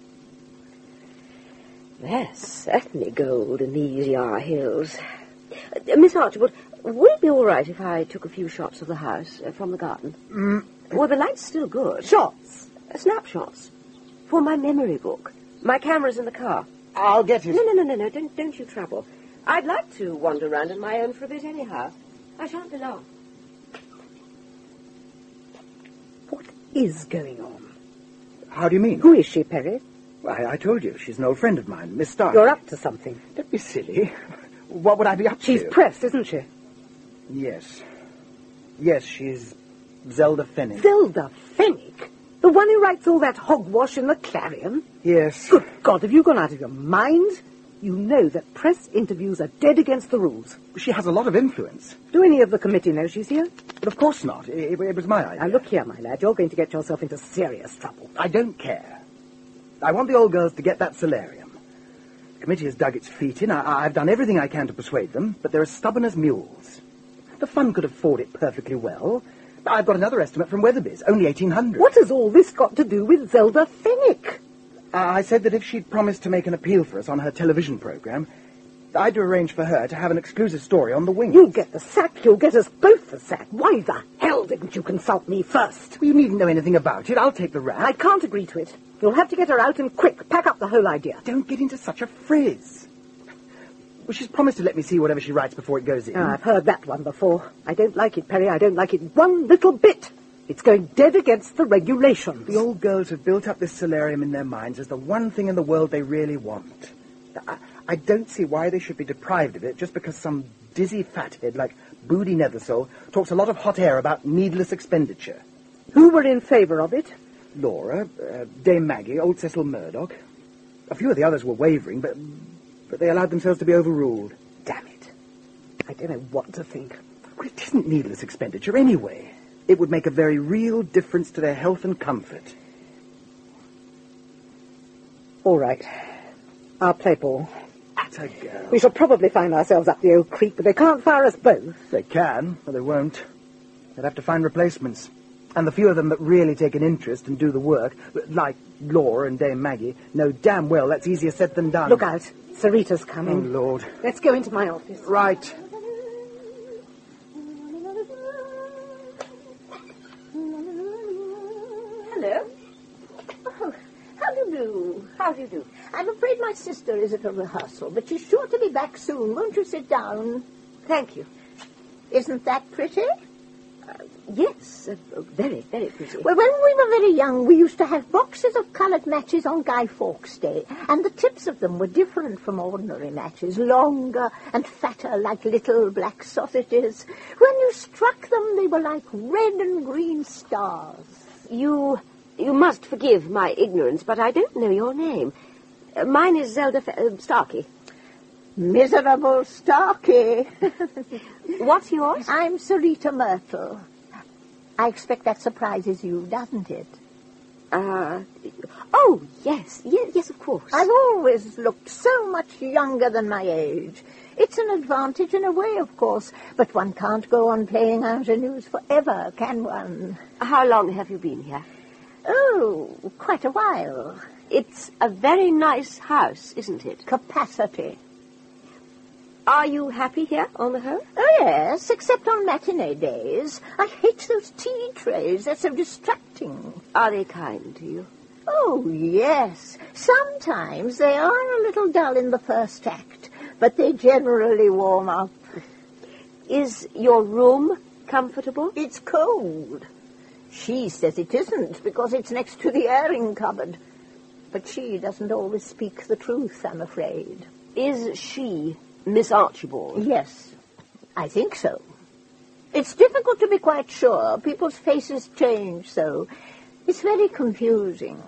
There's certainly gold in these Yar Hills. Uh, Miss Archibald, would it be all right if I took a few shots of the house uh, from the garden?
Mm.
Well, the light's still good.
Shots?
Uh, snapshots. For my memory book. My camera's in the car.
I'll get it.
No, no, no, no, no. Don't, don't you trouble. I'd like to wander around on my own for a bit anyhow. I shan't be long.
What is going on?
How do you mean?
Who is she, Perry?
Why, I told you, she's an old friend of mine, Miss Stark.
You're up to something.
Don't be silly. What would I be up
She's
to?
She's press, isn't she?
Yes. Yes, she's Zelda Fenwick.
Zelda Fenwick? The one who writes all that hogwash in the Clarion?
Yes.
Good God, have you gone out of your mind? You know that press interviews are dead against the rules.
She has a lot of influence.
Do any of the committee know she's here?
But of course not. It, it, it was my idea.
Now, look here, my lad. You're going to get yourself into serious trouble.
I don't care. I want the old girls to get that solarium. The committee has dug its feet in. I, I've done everything I can to persuade them, but they're as stubborn as mules. The fund could afford it perfectly well. I've got another estimate from Weatherby's, only eighteen hundred.
What has all this got to do with Zelda Fenwick?
Uh, I said that if she'd promised to make an appeal for us on her television programme, I'd arrange for her to have an exclusive story on the wings.
You'll get the sack. You'll get us both the sack. Why the hell didn't you consult me first?
Well, you needn't know anything about it. I'll take the rap.
I can't agree to it. You'll have to get her out and quick. Pack up the whole idea.
Don't get into such a frizz. Well, she's promised to let me see whatever she writes before it goes in.
Oh, I've heard that one before. I don't like it, Perry. I don't like it one little bit. It's going dead against the regulations.
The old girls have built up this solarium in their minds as the one thing in the world they really want. I, I don't see why they should be deprived of it just because some dizzy fathead like Boody Nethersole talks a lot of hot air about needless expenditure.
Who were in favour of it?
Laura, uh, Dame Maggie, old Cecil Murdoch. A few of the others were wavering, but but they allowed themselves to be overruled.
Damn it. I don't know what to think.
Well, it isn't needless expenditure anyway. It would make a very real difference to their health and comfort.
All right. I'll play ball.
That's What a girl.
We shall probably find ourselves up the old creek, but they can't fire us both.
They can, but they won't. They'll have to find replacements. And the few of them that really take an interest and do the work, like Laura and Dame Maggie, know damn well that's easier said than done.
Look out. Sarita's coming.
Oh, Lord.
Let's go into my office.
Right.
Hello. Oh, how do you do? How do you do? I'm afraid my sister is at a rehearsal, but she's sure to be back soon. Won't you sit down? Thank you. Isn't that pretty?
Uh, yes, uh, very, very pretty.
Well, when we were very young, we used to have boxes of coloured matches on Guy Fawkes Day, and the tips of them were different from ordinary matches, longer and fatter like little black sausages. When you struck them, they were like red and green stars.
You, you must forgive my ignorance, but I don't know your name. Uh, mine is Zelda Fe- uh, Starkey.
Miserable Starkey.
What's yours?
I'm Sarita Myrtle. I expect that surprises you, doesn't it?
Uh, oh, yes, yes, yes, of course.
I've always looked so much younger than my age. It's an advantage in a way, of course, but one can't go on playing ingenues forever, can one?
How long have you been here?
Oh, quite a while.
It's a very nice house, isn't it?
Capacity.
Are you happy here, on the whole?
Oh, yes, except on matinee days. I hate those tea trays. They're so distracting.
Are they kind to you?
Oh, yes. Sometimes they are a little dull in the first act, but they generally warm up.
Is your room comfortable?
It's cold. She says it isn't, because it's next to the airing cupboard. But she doesn't always speak the truth, I'm afraid.
Is she Miss Archibald?
Yes, I think so. It's difficult to be quite sure. People's faces change so. It's very confusing.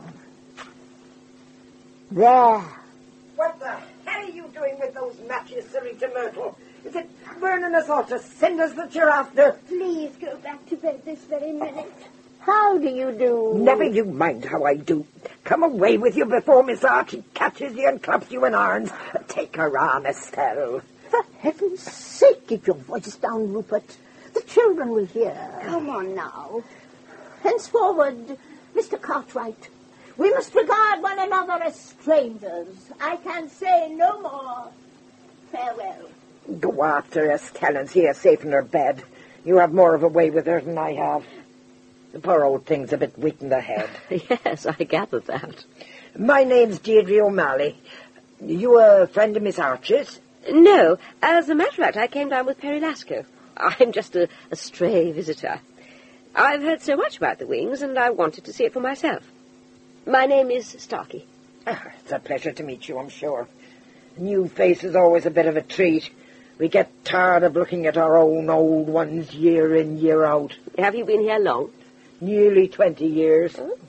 There.
What the hell are you doing with those matches, Sarita Myrtle? Is it burning us all to cinders that you're after?
Please go back to bed this very minute.
How do you do?
Never you mind how I do. Come away with you before Miss Archie catches you and claps you in arms. Take her on, Estelle.
For heaven's sake, keep your voice down, Rupert. The children will hear.
Come on now.
Henceforward, Mister Cartwright, we must regard one another as strangers. I can say no more. Farewell.
Go after Estelle and see her safe in her bed. You have more of a way with her than I have. The poor old thing's a bit weak in the head.
Yes, I gathered that.
My name's Deirdre O'Malley. You a friend of Miss Archie's?
No. As a matter of fact, I came down with Perry Lasco. I'm just a, a stray visitor. I've heard so much about the Wings, and I wanted to see it for myself. My name is Starkey.
Oh, it's a pleasure to meet you, I'm sure. A new face is always a bit of a treat. We get tired of looking at our own old ones year in, year out.
Have you been here long?
Nearly twenty years. Oh.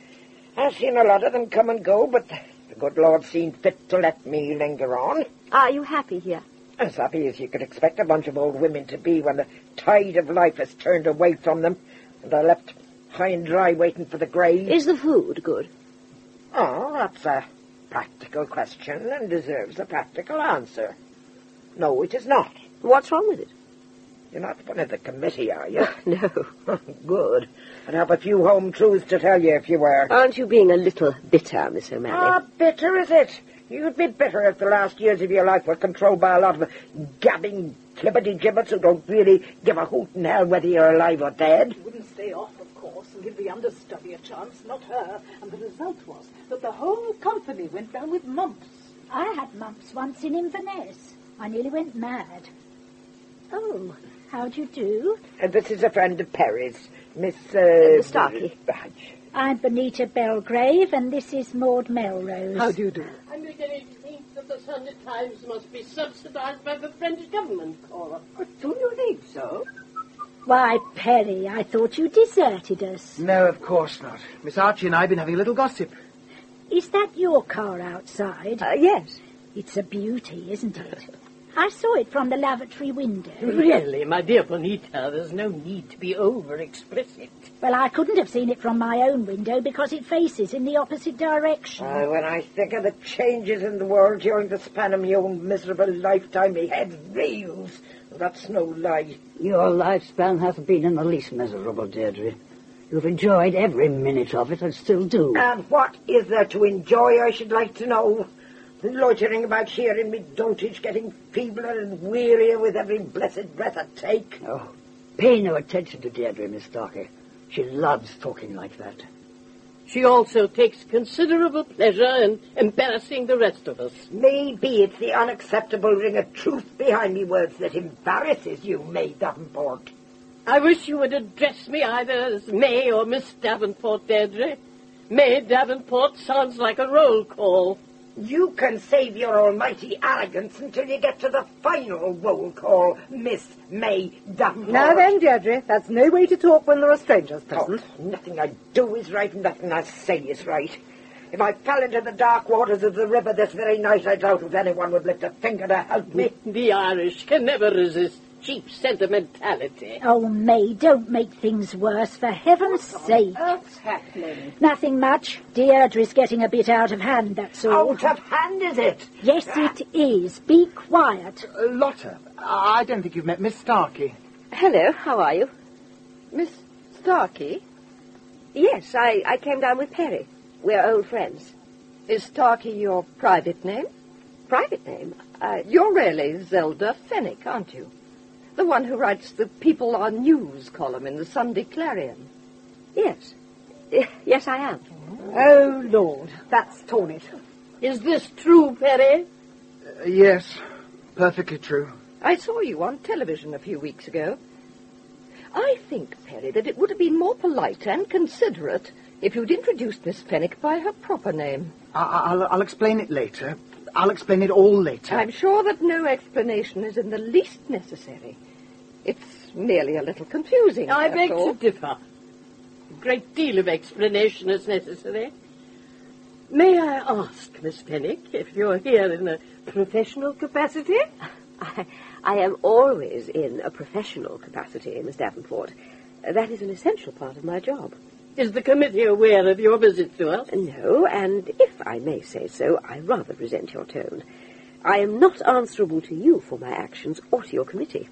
I've seen a lot of them come and go, but the good Lord seen fit to let me linger on.
Are you happy here?
As happy as you could expect a bunch of old women to be when the tide of life has turned away from them and they're left high and dry waiting for the grave.
Is the food good?
Oh, that's a practical question and deserves a practical answer. No, it is not.
What's wrong with it?
You're not one of the committee, are you?
No.
Good. I'd have a few home truths to tell you if you were.
Aren't you being a little bitter, Miss O'Malley?
Ah, bitter, is it? You'd be bitter if the last years of your life were controlled by a lot of gabbing clippity-gibbets who don't really give a hoot in hell whether you're alive or dead.
She wouldn't stay off, of course, and give the understudy a chance, not her. And the result was that the whole company went down with mumps.
I had mumps once in Inverness. I nearly went mad. Oh, how do you do?
And this is a friend of Perry's, Miss... Uh,
uh, Starkey.
Badge.
I'm Bonita Belgrave, and this is Maud Melrose.
How do you do?
I'm beginning to think that the Sunday Times must be subsidised by the French government, Cora.
Do you think so?
Why, Perry, I thought you deserted us.
No, of course not. Miss Archie and I have been having a little gossip.
Is that your car outside?
Uh, yes.
It's a beauty, isn't it? I saw it from the lavatory window.
Really, my dear Bonita, there's no need to be over-explicit.
Well, I couldn't have seen it from my own window because it faces in the opposite direction.
Uh, when I think of the changes in the world during the span of my own miserable lifetime, my head reels. That's no lie.
Your lifespan hasn't been in the least miserable, Deirdre. You've enjoyed every minute of it and still do.
And what is there to enjoy, I should like to know? Loitering about here in mid dotage, getting feebler and wearier with every blessed breath I take.
Oh, pay no attention to Deirdre, Miss Starkey. She loves talking like that.
She also takes considerable pleasure in embarrassing the rest of us.
Maybe it's the unacceptable ring of truth behind me words that embarrasses you, May Davenport.
I wish you would address me either as May or Miss Davenport, Deirdre. May Davenport sounds like a roll call.
You can save your almighty arrogance until you get to the final roll call, Miss May Davenport.
Now then, Deirdre, that's no way to talk when there are strangers present.
Oh, nothing I do is right and nothing I say is right. If I fell into the dark waters of the river this very night, I doubt if anyone would lift a finger to help me.
The Irish can never resist cheap sentimentality.
Oh, May, don't make things worse, for heaven's sake.
What's happening?
Nothing much. Deirdre's getting a bit out of hand, that's all.
Out of hand, is it?
Yes, it is. Be quiet.
Uh, Lotta, I don't think you've met Miss Starkey.
Hello, how are you? Miss Starkey? Yes, I, I came down with Perry. We're old friends. Is Starkey your private name? Private name? Uh, you're really Zelda Fenwick, aren't you? The one who writes the People Are News column in the Sunday Clarion. Yes. Yes, I am.
Oh, Lord, that's torn it.
Is this true, Perry?
Uh, yes, perfectly true.
I saw you on television a few weeks ago. I think, Perry, that it would have been more polite and considerate if you'd introduced Miss Fenwick by her proper name.
I- I'll, I'll explain it later. I'll explain it all later.
I'm sure that no explanation is in the least necessary. It's merely a little confusing.
I
that's
beg
all.
to differ. A great deal of explanation is necessary. May I ask, Miss Fenwick, if you're here in a professional capacity?
I, I am always in a professional capacity, Miss Davenport. That is an essential part of my job.
Is the committee aware of your visit to us?
No, and if I may say so, I rather resent your tone. I am not answerable to you for my actions or to your committee.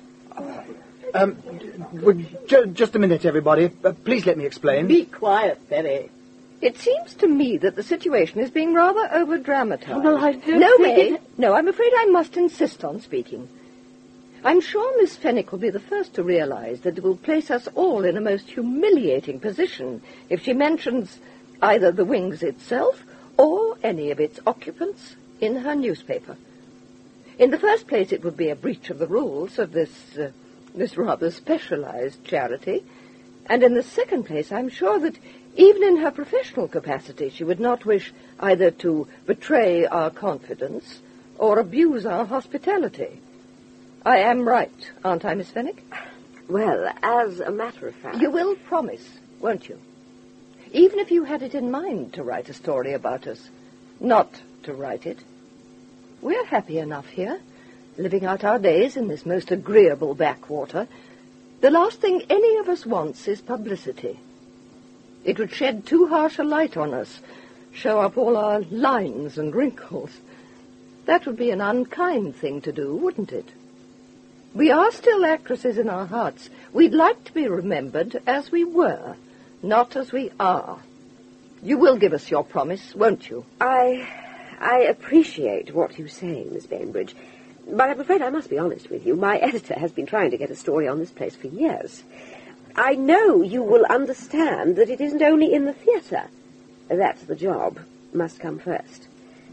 Um, w- ju- just a minute, everybody. Uh, please let me explain.
Be quiet, Perry.
It seems to me that the situation is being rather over-dramatized.
Well, I don't
No,
think
May.
it-
No, I'm afraid I must insist on speaking. I'm sure Miss Fenwick will be the first to realize that it will place us all in a most humiliating position if she mentions either the Wings itself or any of its occupants in her newspaper. In the first place, it would be a breach of the rules of this, uh, this rather specialized charity. And in the second place, I'm sure that even in her professional capacity, she would not wish either to betray our confidence or abuse our hospitality. I am right, aren't I, Miss Fenwick?
Well, as a matter of fact...
You will promise, won't you? Even if you had it in mind to write a story about us, not to write it. We're happy enough here, living out our days in this most agreeable backwater. The last thing any of us wants is publicity. It would shed too harsh a light on us, show up all our lines and wrinkles. That would be an unkind thing to do, wouldn't it? We are still actresses in our hearts. We'd like to be remembered as we were, not as we are. You will give us your promise, won't you?
I... I appreciate what you say, Miss Bainbridge, but I'm afraid I must be honest with you. My editor has been trying to get a story on this place for years. I know you will understand that it isn't only in the theatre that the job must come first.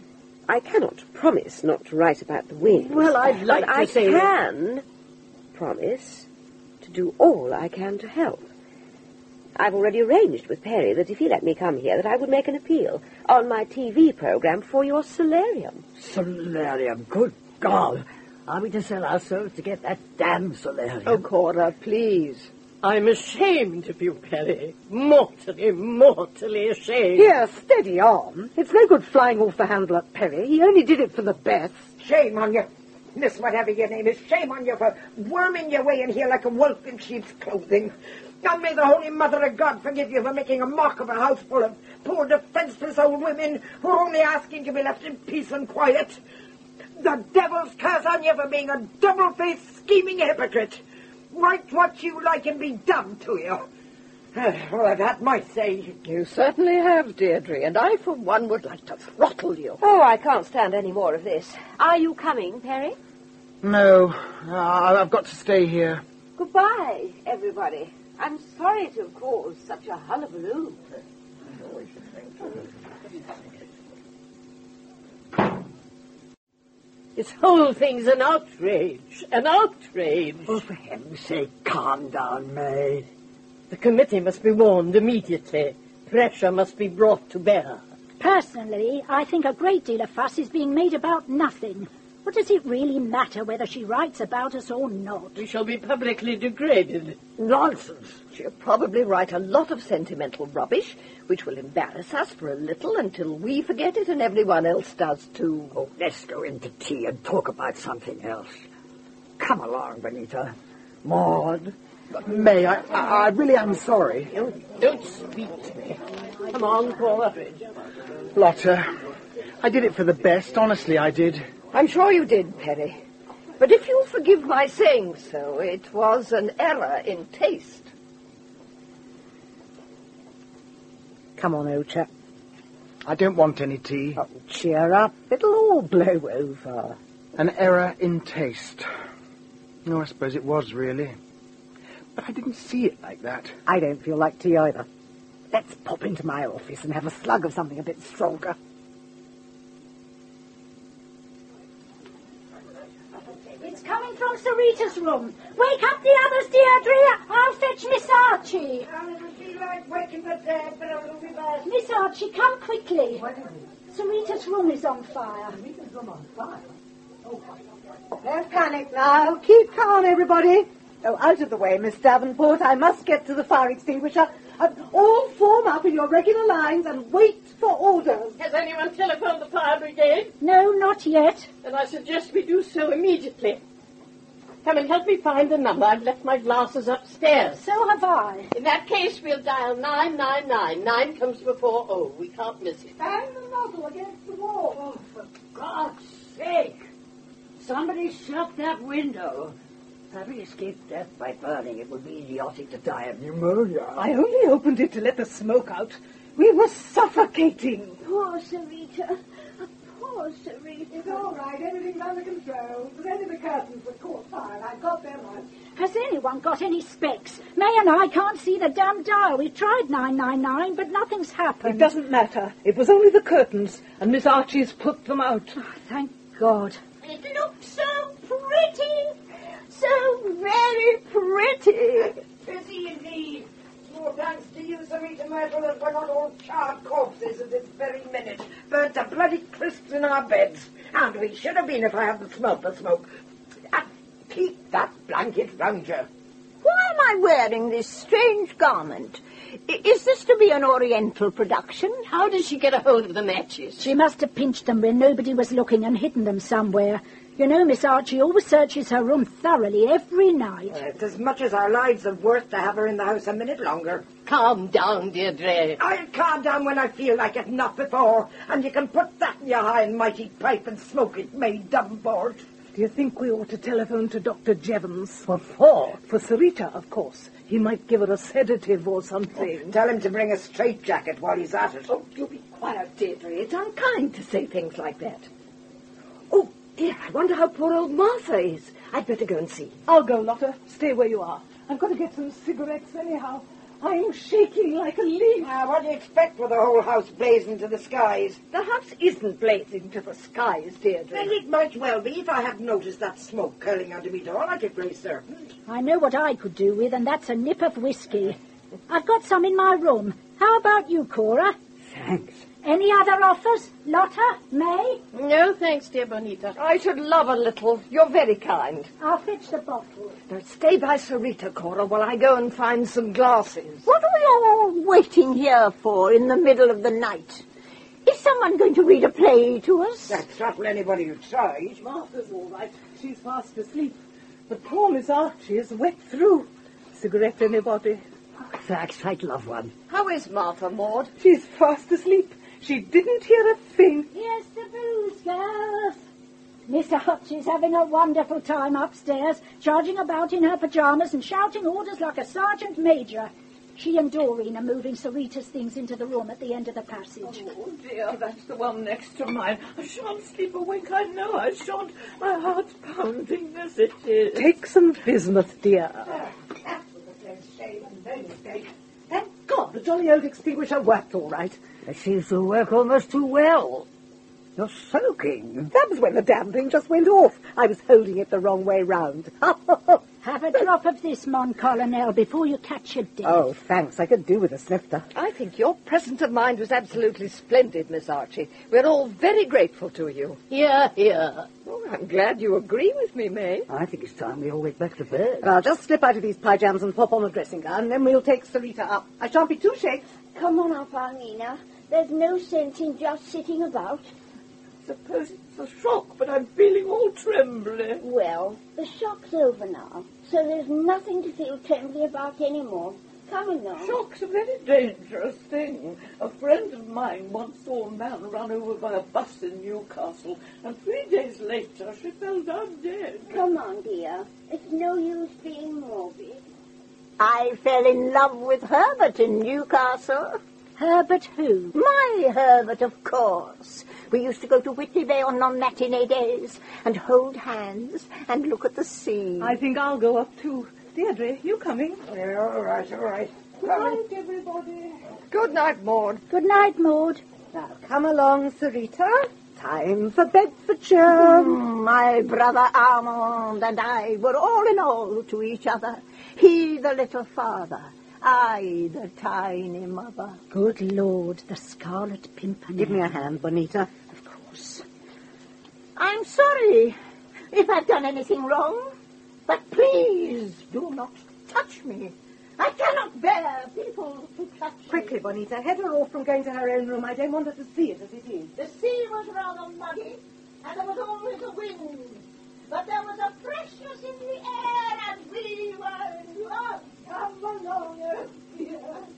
I cannot promise not to write about the Wings.
Well, I'd like
but
to
I
say...
I can promise to do all I can to help. I've already arranged with Perry that if he let me come here, that I would make an appeal on my T V programme for your solarium.
Solarium, good God. Are we to sell our souls to get that damn solarium?
Oh, Cora, please. I'm ashamed of you, Perry. Mortally, mortally ashamed.
Here, steady on. It's no good flying off the handle at Perry. He only did it for the best.
Shame on you. Miss whatever your name is, shame on you for worming your way in here like a wolf in sheep's clothing. And may the Holy Mother of God forgive you for making a mock of a house full of poor defenceless old women who are only asking to be left in peace and quiet. The devil's curse on you for being a double-faced, scheming hypocrite. Write what you like and be done to you. Well, I've had my say.
You certainly have, Deirdre, and I, for one, would like to throttle you.
Oh, I can't stand any more of this. Are you coming, Perry?
No, uh, I've got to stay here.
Goodbye, everybody. I'm sorry to have caused such a hullabaloo.
This whole thing's an outrage. An outrage.
Oh, for heaven's sake, calm down, May.
The committee must be warned immediately. Pressure must be brought to bear.
Personally, I think a great deal of fuss is being made about nothing. What does it really matter whether she writes about us or not?
We shall be publicly degraded.
Nonsense. She'll probably write a lot of sentimental rubbish, which will embarrass us for a little until we forget it and everyone else does too.
Oh, let's go into tea and talk about something else. Come along, Benita. Maud.
May, I, I, I really am sorry.
You don't speak to me. Come on, Cora.
Lotta, I did it for the best. Honestly, I did.
I'm sure you did, Perry. But if you'll forgive my saying so, it was an error in taste.
Come on, old chap.
I don't want any tea.
Oh, cheer up. It'll all blow over.
An error in taste. No, I suppose it was, really. But I didn't see it like that.
I don't feel like tea either. Let's pop into my office and have a slug of something a bit stronger.
It's coming from Sarita's room. Wake up the others, Deirdre. I'll fetch Miss Archie.
Oh, it'll be like waking the dead, but it'll be bad.
Miss Archie, come quickly. Sarita's room is on fire.
Sarita's room on fire? Oh, don't panic now. Keep calm, everybody. Oh, out of the way, Miss Davenport. I must get to the fire extinguisher. Uh, all form up in your regular lines and wait for orders.
Has anyone telephoned the fire brigade?
No, not yet.
Then I suggest we do so immediately. Come and help me find the number. I've left my glasses upstairs.
So have I.
In that case, we'll dial nine nine nine. Nine comes before O. We can't miss it.
Bang the nozzle against the wall.
Oh, for God's sake! Somebody shut that window. If we escaped death by burning, it would be idiotic to die of pneumonia.
I only opened it to let the smoke out. We were suffocating.
Poor Sarita. Poor Sarita.
It's all right. Everything's under control. It was only the curtains that caught fire, and I got them out.
Has anyone got any specs? May and I can't see the damn dial. We've tried nine nine nine, but nothing's happened.
It doesn't matter. It was only the curtains, and Miss Archie's put them out.
Oh, thank God.
It looks so pretty. So very pretty.
Busy indeed. More thanks to you, Sarita Myrtle, that we're not all charred corpses at this very minute. Burnt to bloody crisps in our beds. And we should have been if I hadn't smelt the smoke. And keep that blanket round you.
Why am I wearing this strange garment? I- is this to be an Oriental production?
How did she get a hold of the matches?
She must have pinched them when nobody was looking and hidden them somewhere. You know, Miss Archie always searches her room thoroughly every night.
Uh, it's as much as our lives are worth to have her in the house a minute longer.
Calm down, Deirdre.
I'll calm down when I feel like it, not before. And you can put that in your high and mighty pipe and smoke it, May Davenport.
Do you think we ought to telephone to Doctor Jevons?
What for?
For Sarita, of course. He might give her a sedative or something.
Oh, tell him to bring a straitjacket while he's at it.
Oh, you be quiet, Deirdre. It's unkind to say things like that. Oh, dear, I wonder how poor old Martha is. I'd better go and see.
I'll go, Lotta. Stay where you are. I've got to get some cigarettes anyhow. I'm shaking like a leaf.
Ah, what do you expect with the whole house blazing to the skies?
The house isn't blazing to the skies, Deirdre.
Well, it might well be if I hadn't noticed that smoke curling out of me door like a grey serpent.
I know what I could do with, and that's a nip of whiskey. I've got some in my room. How about you, Cora?
Thanks.
Any other offers? Lotta? May?
No, thanks, dear Bonita.
I should love a little. You're very kind.
I'll fetch the bottle.
Now, stay by Sarita, Cora, while I go and find some glasses.
What are we all waiting here for in the middle of the night? Is someone going to read a play to us?
That's not anybody who tries.
Martha's all right. she's fast asleep. But poor Miss Archie is wet through. Cigarette, anybody?
Thanks, I'd love one.
How is Martha, Maud?
She's fast asleep. She didn't hear a thing.
Here's the booze, girls. Miss Archie's having a wonderful time upstairs, charging about in her pyjamas and shouting orders like a sergeant major. She and Doreen are moving Sarita's things into the room at the end of the passage.
Oh, dear, that's the one next to mine. I shan't sleep a wink, I know I shan't. My heart's pounding as it is.
Take some bismuth, dear.
That was a dead shame and no mistake.
Thank God the jolly old extinguisher worked all right.
It seems to work almost too well. You're soaking.
That was when the damn thing just went off. I was holding it the wrong way round.
Have a drop of this, Mon Colonel, before you catch your death.
Oh, thanks. I could do with a snifter.
I think your presence of mind was absolutely splendid, Miss Archie. We're all very grateful to you.
Here, here.
Oh, I'm glad you agree with me, May.
I think it's time we all went back to bed.
I'll just slip out of these pyjamas and pop on a dressing gown, then we'll take Sarita up. I shan't be too shaken.
Come on up, Arlena. There's no sense in just sitting about.
Suppose it's a shock, but I'm feeling all trembly.
Well, the shock's over now, so there's nothing to feel trembly about anymore. Come along.
Shock's a very dangerous thing. A friend of mine once saw a man run over by a bus in Newcastle, and three days later she fell down dead.
Come on, dear. It's no use being morbid.
I fell in love with Herbert in Newcastle.
Herbert who?
My Herbert, of course. We used to go to Whitley Bay on non-matinee days and hold hands and look at the sea.
I think I'll go up too. Deirdre, you coming?
Yeah, all right, all right.
Good night, everybody.
Good night, Maud.
Good night, Maud.
Now, come along, Sarita. Time for Bedfordshire.
Mm, my brother Armand and I were all in all to each other. He the little father, I the tiny mother.
Good Lord, the Scarlet Pimpernel.
Give me a hand, Bonita.
Of course.
I'm sorry if I've done anything wrong, but please do not touch me. I cannot bear people to touch me.
Quickly, Bonita, head her off from going to her own room. I don't want her to see it as it is.
The sea was rather muddy, and there was always a wind. But there was a freshness in the air, and we were in love. Come along, oh dear.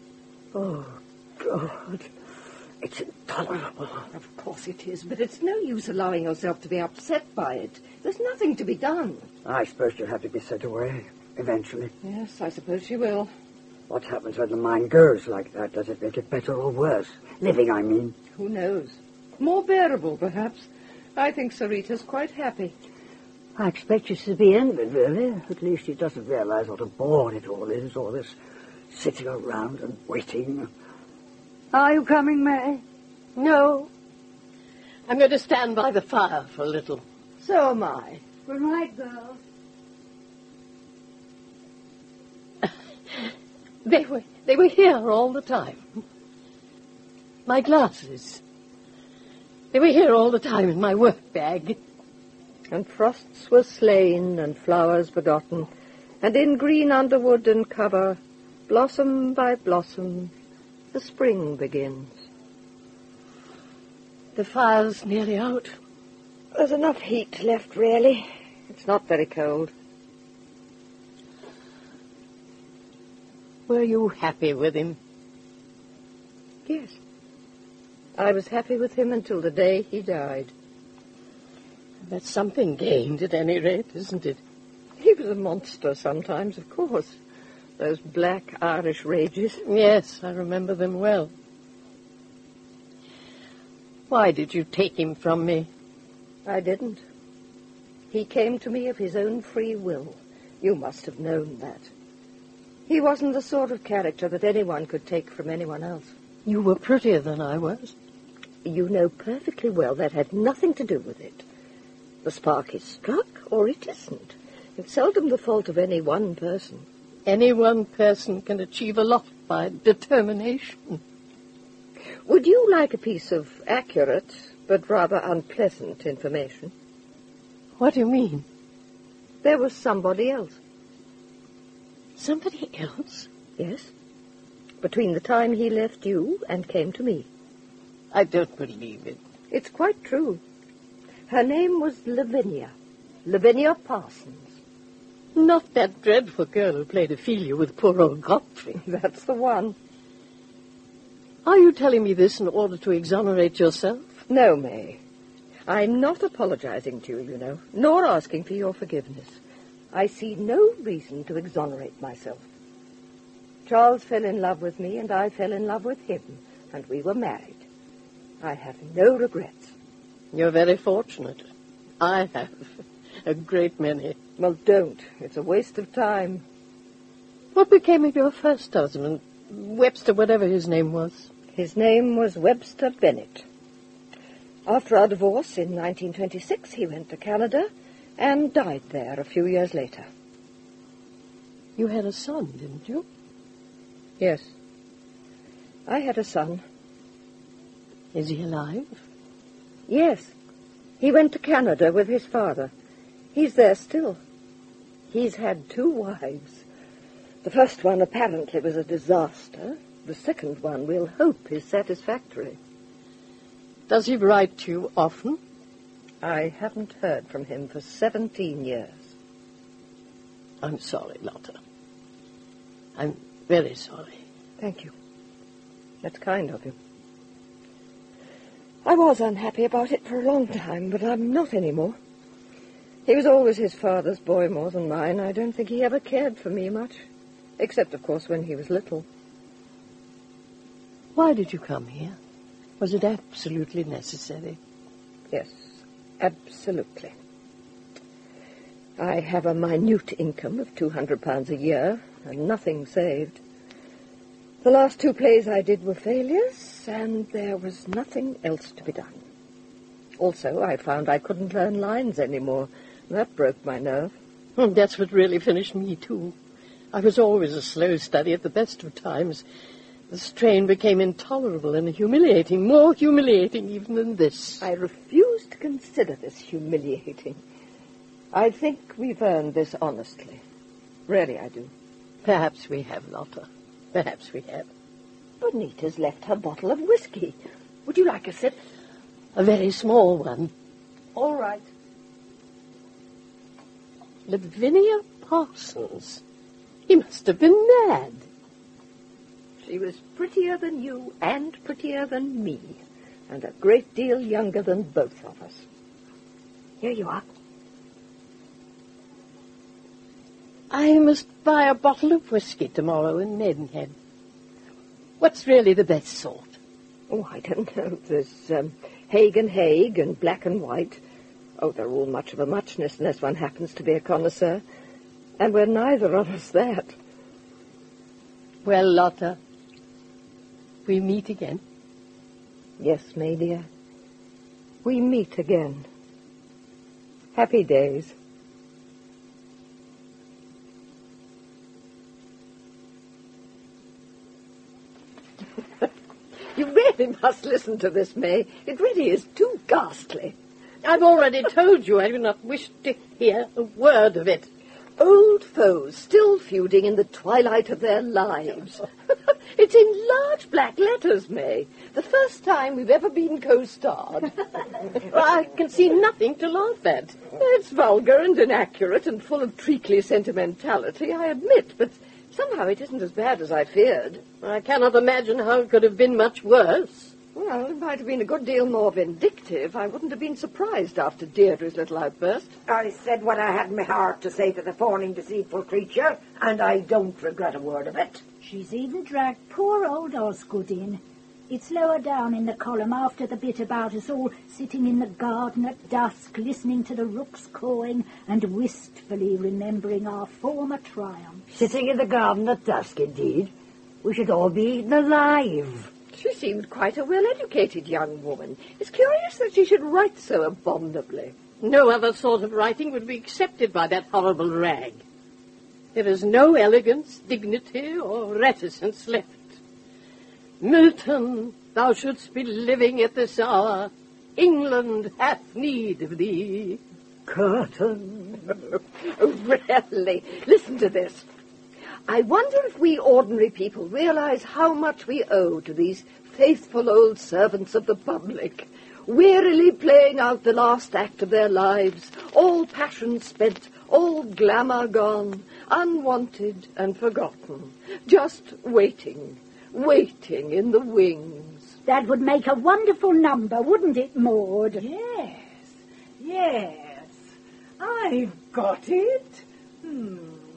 Oh, God. It's intolerable.
Of course it is, but it's no use allowing yourself to be upset by it. There's nothing to be done.
I suppose you'll have to be sent away, eventually.
Yes, I suppose she will.
What happens when the mind goes like that? Does it make it better or worse? Living, I mean.
Who knows? More bearable, perhaps. I think Sarita's quite happy.
I expect she's to the end of it, really. At least she doesn't realise what a bore it all is, all this sitting around and waiting. Are you coming, May?
No. I'm going to stand by the fire for a little.
So am I.
Good night, girls.
They were, they were here all the time. My glasses. They were here all the time in my work bag.
And frosts were slain and flowers begotten, and in green underwood and cover, blossom by blossom, the spring begins.
The fire's nearly out.
There's enough heat left, really. It's not very cold.
Were you happy with him?
Yes. I was happy with him until the day he died.
That's something gained, at any rate, isn't it?
He was a monster sometimes, of course. Those black Irish rages.
Yes, I remember them well. Why did you take him from me?
I didn't. He came to me of his own free will. You must have known that. He wasn't the sort of character that anyone could take from anyone else.
You were prettier than I was.
You know perfectly well that had nothing to do with it. The spark is struck, or it isn't. It's seldom the fault of any one person.
Any one person can achieve a lot by determination.
Would you like a piece of accurate, but rather unpleasant information?
What do you mean?
There was somebody else.
Somebody else?
Yes. Between the time he left you and came to me.
I don't believe it.
It's quite true. Her name was Lavinia. Lavinia Parsons.
Not that dreadful girl who played Ophelia with poor old Godfrey.
That's the one.
Are you telling me this in order to exonerate yourself?
No, May. I'm not apologizing to you, you know, nor asking for your forgiveness. I see no reason to exonerate myself. Charles fell in love with me, and I fell in love with him, and we were married. I have no regrets.
You're very fortunate. I have a great many.
Well, don't. It's a waste of time.
What became of your first husband, Webster, whatever his name was?
His name was Webster Bennett. After our divorce in nineteen twenty-six, he went to Canada and died there a few years later.
You had a son, didn't you?
Yes. I had a son.
Is he alive?
Yes. He went to Canada with his father. He's there still. He's had two wives. The first one apparently was a disaster. The second one, we'll hope, is satisfactory.
Does he write to you often?
I haven't heard from him for seventeen years.
I'm sorry, Lotta. I'm very sorry.
Thank you. That's kind of you. I was unhappy about it for a long time, but I'm not anymore. He was always his father's boy more than mine. I don't think he ever cared for me much, except, of course, when he was little.
Why did you come here? Was it absolutely necessary?
Yes, absolutely. I have a minute income of two hundred pounds a year, and nothing saved. The last two plays I did were failures, and there was nothing else to be done. Also, I found I couldn't learn lines anymore. That broke my nerve.
That's what really finished me, too. I was always a slow study at the best of times. The strain became intolerable and humiliating, more humiliating even than this.
I refuse to consider this humiliating. I think we've earned this honestly. Really, I do.
Perhaps we have, Lotta. Perhaps we have.
Bonita's left her bottle of whiskey. Would you like a sip?
A very small one.
All right.
Lavinia Parsons. He must have been mad.
She was prettier than you and prettier than me, and a great deal younger than both of us. Here you are.
I must buy a bottle of whiskey tomorrow in Maidenhead. What's really the best sort?
Oh, I don't know. There's um, Haig and Haig and Black and White. Oh, they're all much of a muchness unless one happens to be a connoisseur. And we're neither of us that.
Well, Lotta, we meet again.
Yes, May dear. We meet again. Happy days. You really must listen to this, May. It really is too ghastly.
I've already told you I do not wish to hear a word of it.
Old foes still feuding in the twilight of their lives. It's in large black letters, May. The first time we've ever been co-starred.
Well, I can see nothing to laugh at.
It's vulgar and inaccurate and full of treacly sentimentality, I admit, but somehow it isn't as bad as I feared.
I cannot imagine how it could have been much worse.
Well, it might have been a good deal more vindictive. I wouldn't have been surprised after Deirdre's little outburst.
I said what I had in my heart to say to the fawning, deceitful creature, and I don't regret a word of it.
She's even dragged poor old Osgood in. It's lower down in the column after the bit about us all sitting in the garden at dusk, listening to the rooks cawing and wistfully remembering our former triumphs.
Sitting in the garden at dusk, indeed. We should all be eaten alive.
She seemed quite a well-educated young woman. It's curious that she should write so abominably.
No other sort of writing would be accepted by that horrible rag. There is no elegance, dignity, or reticence left. Milton, thou shouldst be living at this hour. England hath need of thee.
Curtain.
Oh, really? Listen to this. I wonder if we ordinary people realize how much we owe to these faithful old servants of the public. wearily playing out the last act of their lives, all passion spent, all glamour gone, unwanted and forgotten, just waiting, waiting in the wings.
That would make a wonderful number, wouldn't it, Maud?
Yes, yes. I've got it. Hmm.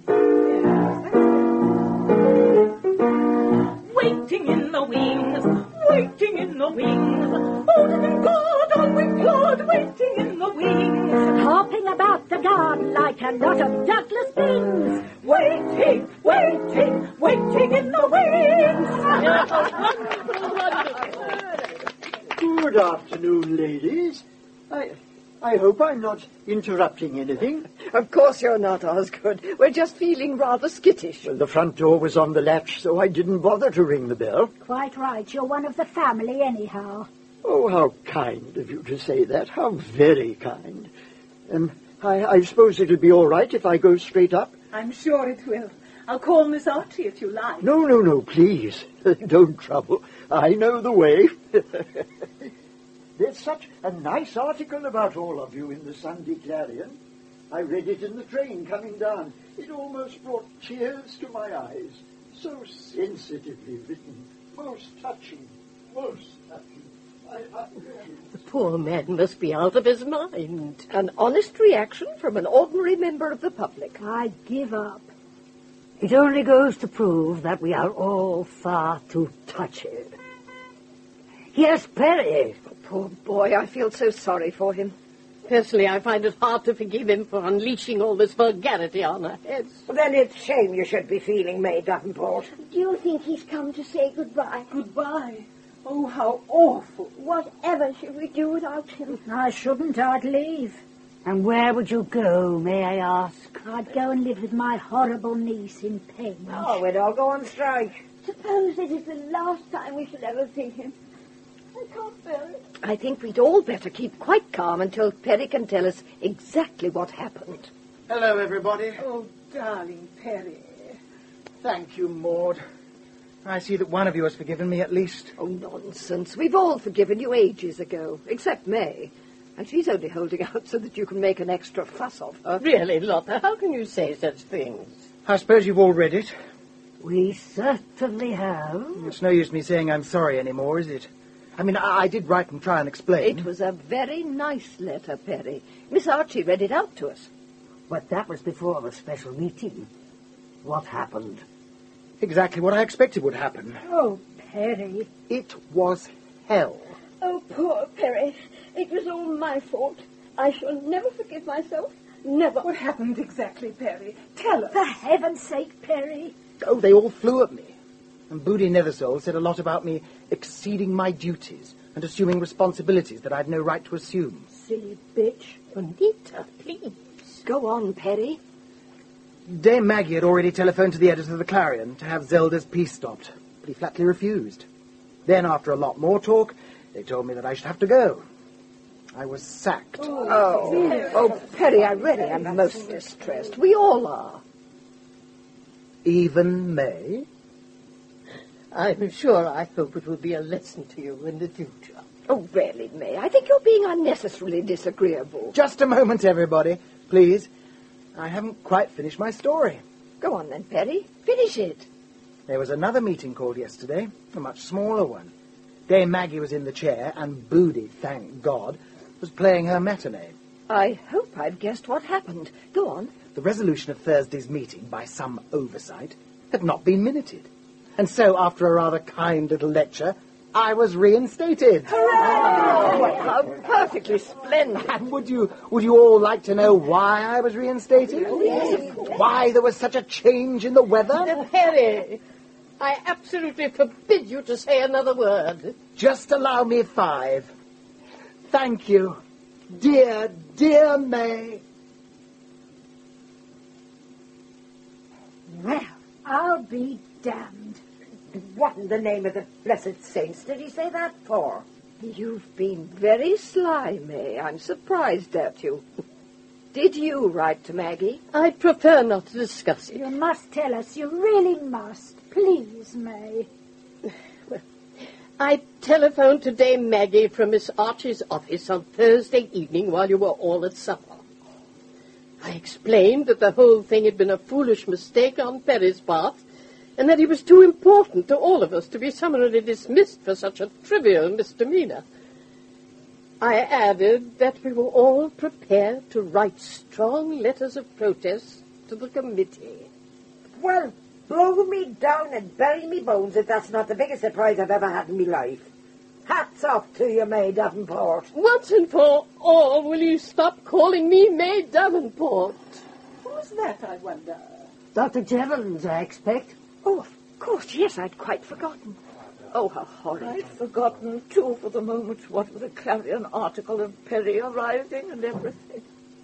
Waiting in the wings, waiting in the wings, holding in God on we plod, waiting in the wings,
hopping about the garden like a lot of Douglas things,
waiting, waiting, waiting in the wings.
Good afternoon, ladies. I, I hope I'm not interrupting anything.
Of course you're not, Osgood. We're just feeling rather skittish.
Well, the front door was on the latch, so I didn't bother to ring the bell.
Quite right. You're one of the family anyhow.
Oh, how kind of you to say that. How very kind. Um, I, I suppose it'll be all right if I go straight up?
I'm sure it will. I'll call Miss Archie if you like.
No, no, no, please. Don't trouble. I know the way. There's such a nice article about all of you in the Sunday Clarion. I read it in the train coming down. It almost brought tears to my eyes. So sensitively written. Most touching. Most touching. I, I...
The poor man must be out of his mind.
An honest reaction from an ordinary member of the public.
I give up.
It only goes to prove that we are all far too touchy. Yes, Perry.
Oh, poor boy, I feel so sorry for him.
Personally, I find it hard to forgive him for unleashing all this vulgarity on our heads.
Well, then it's shame you should be feeling, May Davenport.
Do you think he's come to say goodbye?
Goodbye? Oh, how awful.
Whatever should we do without him?
I shouldn't. I'd leave.
And where would you go, may I ask?
I'd go and live with my horrible niece in Penge.
Oh, we'd all go on strike.
Suppose it is the last time we shall ever see him. I can't bear it.
I think we'd all better keep quite calm until Perry can tell us exactly what happened.
Hello, everybody.
Oh, darling Perry.
Thank you, Maud. I see that one of you has forgiven me at least.
Oh, nonsense. We've all forgiven you ages ago, except May. And she's only holding out so that you can make an extra fuss of her.
Really, Lotta, how can you say such things?
I suppose you've all read it.
We certainly have.
It's no use me saying I'm sorry anymore, is it? I mean, I, I did write and try and explain.
It was a very nice letter, Perry. Miss Archie read it out to us.
But that was before the special meeting. What happened?
Exactly what I expected would happen.
Oh, Perry.
It was hell.
Oh, poor Perry. It was all my fault. I shall never forgive myself. Never.
What happened exactly, Perry? Tell us.
For heaven's sake, Perry.
Oh, they all flew at me. And Boody Nethersoul said a lot about me exceeding my duties and assuming responsibilities that I'd no right to assume.
Silly bitch.
Anita, please.
Go on, Perry.
Dame Maggie had already telephoned to the editor of the Clarion to have Zelda's piece stopped, but he flatly refused. Then, after a lot more talk, they told me that I should have to go. I was sacked.
Oh, oh, oh Perry, I really am most distressed. We all are.
Even May?
I'm sure I hope it will be a lesson to you in the future.
Oh, really, May? I think you're being unnecessarily disagreeable.
Just a moment, everybody, please. I haven't quite finished my story.
Go on then, Perry. Finish it.
There was another meeting called yesterday, a much smaller one. Dame Maggie was in the chair, and Boody, thank God, was playing her matinee.
I hope I've guessed what happened. Go on.
The resolution of Thursday's meeting, by some oversight, had not been minuted. And so, after a rather kind little lecture, I was reinstated.
Hooray! How perfectly splendid.
And would you, would you all like to know why I was reinstated?
Oh, yes, of course.
Why there was such a change in the weather?
Perry, I absolutely forbid you to say another word.
Just allow me five. Thank you, dear, dear May.
Well, I'll be damned.
What in the name of the blessed saints did he say that for?
You've been very sly, May. I'm surprised at you. Did you write to Maggie?
I'd prefer not to discuss it.
You must tell us. You really must. Please, May.
Well, I telephoned to Dame Maggie from Miss Archie's office on Thursday evening while you were all at supper. I explained that the whole thing had been a foolish mistake on Perry's part, and that he was too important to all of us to be summarily dismissed for such a trivial misdemeanor. I added that we were all prepared to write strong letters of protest to the committee.
Well, blow me down and bury me bones if that's not the biggest surprise I've ever had in my life. Hats off to you, May Davenport.
Once and for all, will you stop calling me May Davenport?
Who's that, I wonder?
Doctor Jevons, I expect.
Oh, of course, yes, I'd quite forgotten. Oh, how horrid.
I'd forgotten, too, for the moment, what with the Clarion article of Perry arriving and everything.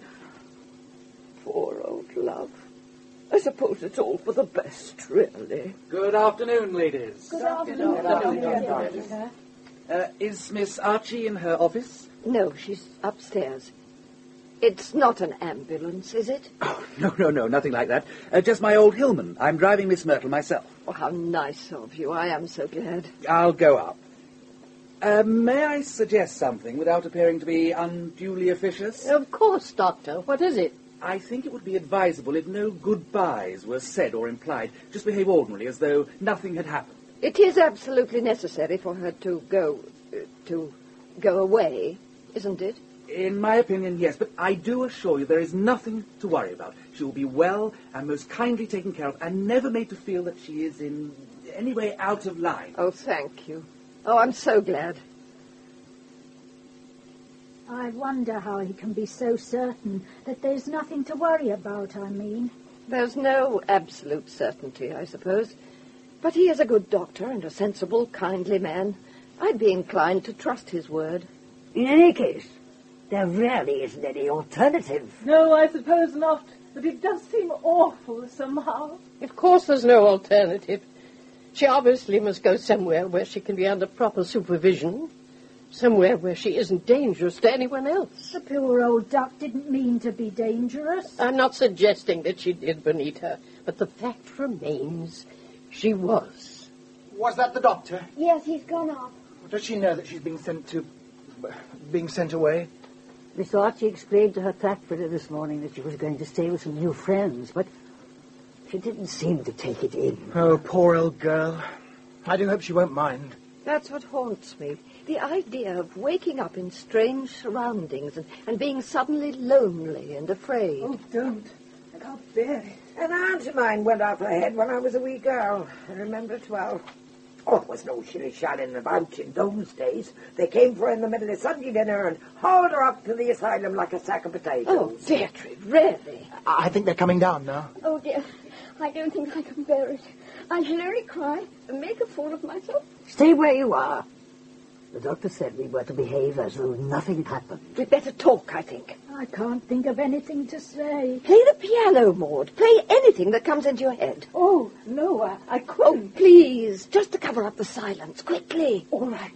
Poor old love. I suppose it's all for the best, really.
Good afternoon, ladies.
Good afternoon. Good
afternoon.
Uh, is Miss Archie in her office?
No, she's upstairs. It's not an ambulance, is it?
Oh, no, no, no, nothing like that. Uh, just my old Hillman. I'm driving Miss Myrtle myself.
Oh, how nice of you. I am so glad.
I'll go up. Uh, may I suggest something without appearing to be unduly officious?
Of course, Doctor. What is it?
I think it would be advisable if no goodbyes were said or implied. Just behave ordinarily, as though nothing had happened.
It is absolutely necessary for her to go, uh, to go away, isn't it?
In my opinion, yes, but I do assure you there is nothing to worry about. She will be well and most kindly taken care of, and never made to feel that she is in any way out of line.
Oh, thank you. Oh, I'm so glad.
I wonder how he can be so certain that there's nothing to worry about, I mean.
There's no absolute certainty, I suppose. But he is a good doctor and a sensible, kindly man. I'd be inclined to trust his word.
In any case, there really isn't any alternative.
No, I suppose not. But it does seem awful somehow.
Of course there's no alternative. She obviously must go somewhere where she can be under proper supervision. Somewhere where she isn't dangerous to anyone else.
The poor old duck didn't mean to be dangerous.
I'm not suggesting that she did, Bonita, but the fact remains she was.
Was that the doctor?
Yes, he's gone off.
Does she know that she's being sent to... being sent away?
Miss Archie explained to her practitioner this morning that she was going to stay with some new friends, but she didn't seem to take it in.
Oh, poor old girl. I do hope she won't mind.
That's what haunts me. The idea of waking up in strange surroundings and, and being suddenly lonely and afraid.
Oh, don't. I can't bear it.
An aunt of mine went off her head when I was a wee girl. I remember it well. Oh, there was no shilly-shallying about in those days. They came for her in the middle of Sunday dinner and hauled her up to the asylum like a sack of potatoes.
Oh, Gertrude, really?
I think they're coming down now.
Oh, dear. I don't think I can bear it. I shall only cry and make a fool of myself.
Stay where you are. The doctor said we were to behave as though nothing happened.
We'd better talk, I think.
I can't think of anything to say.
Play the piano, Maud. Play anything that comes into your head.
Oh, no, I, I couldn't.
Oh, please, just to cover up the silence, quickly.
All right.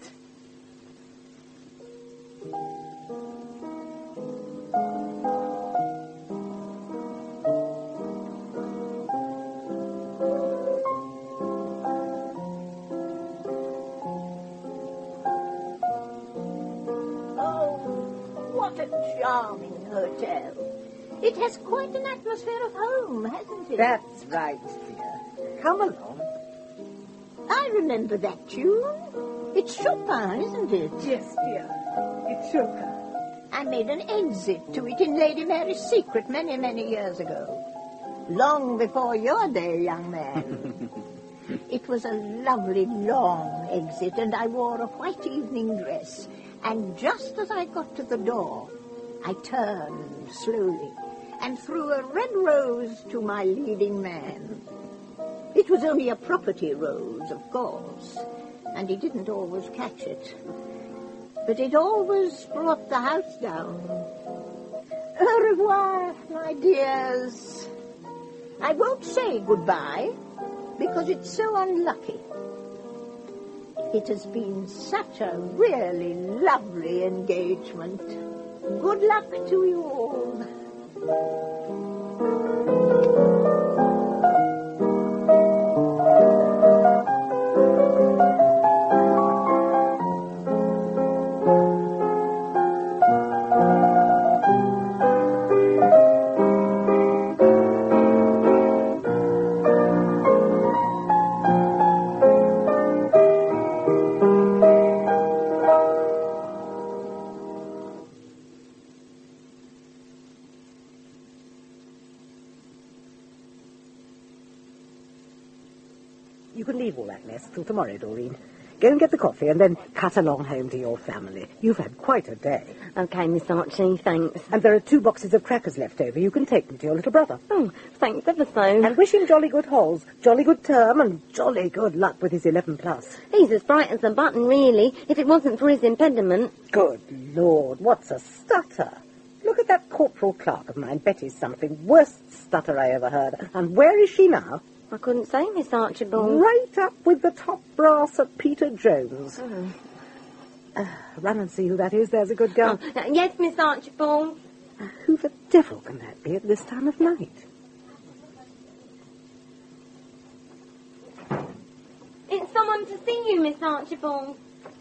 Charming hotel. It has quite an atmosphere of home, hasn't it?
That's right, dear. Come along.
I remember that tune. It's Chopin, isn't it?
Yes, dear. It's Chopin.
I made an exit to it in Lady Mary's Secret many, many years ago. Long before your day, young man. It was a lovely, long exit, and I wore a white evening dress. And just as I got to the door, I turned slowly and threw a red rose to my leading man. It was only a property rose, of course, and he didn't always catch it. But it always brought the house down. Au revoir, my dears. I won't say goodbye, because it's so unlucky. It has been such a really lovely engagement. Good luck to you all.
you can leave all that mess till tomorrow, Doreen. Go and get the coffee and then cut along home to your family. You've had quite a day.
OK, Miss Archie, thanks.
And there are two boxes of crackers left over. You can take them to your little brother.
Oh, thanks ever so.
And wish him jolly good holes, jolly good term, and jolly good luck with his eleven plus.
He's as bright as a button, really, if it wasn't for his impediment.
Good Lord, what's a stutter? Look at that corporal clerk of mine. Betty's something. Worst stutter I ever heard. And where is she now?
I couldn't say, Miss Archibald.
Right up with the top brass at Peter Jones.
Oh.
Uh, run and see who that is. There's a good girl.
Oh, uh, yes, Miss Archibald.
Uh, who the devil can that be at this time of night?
It's someone to see you, Miss Archibald.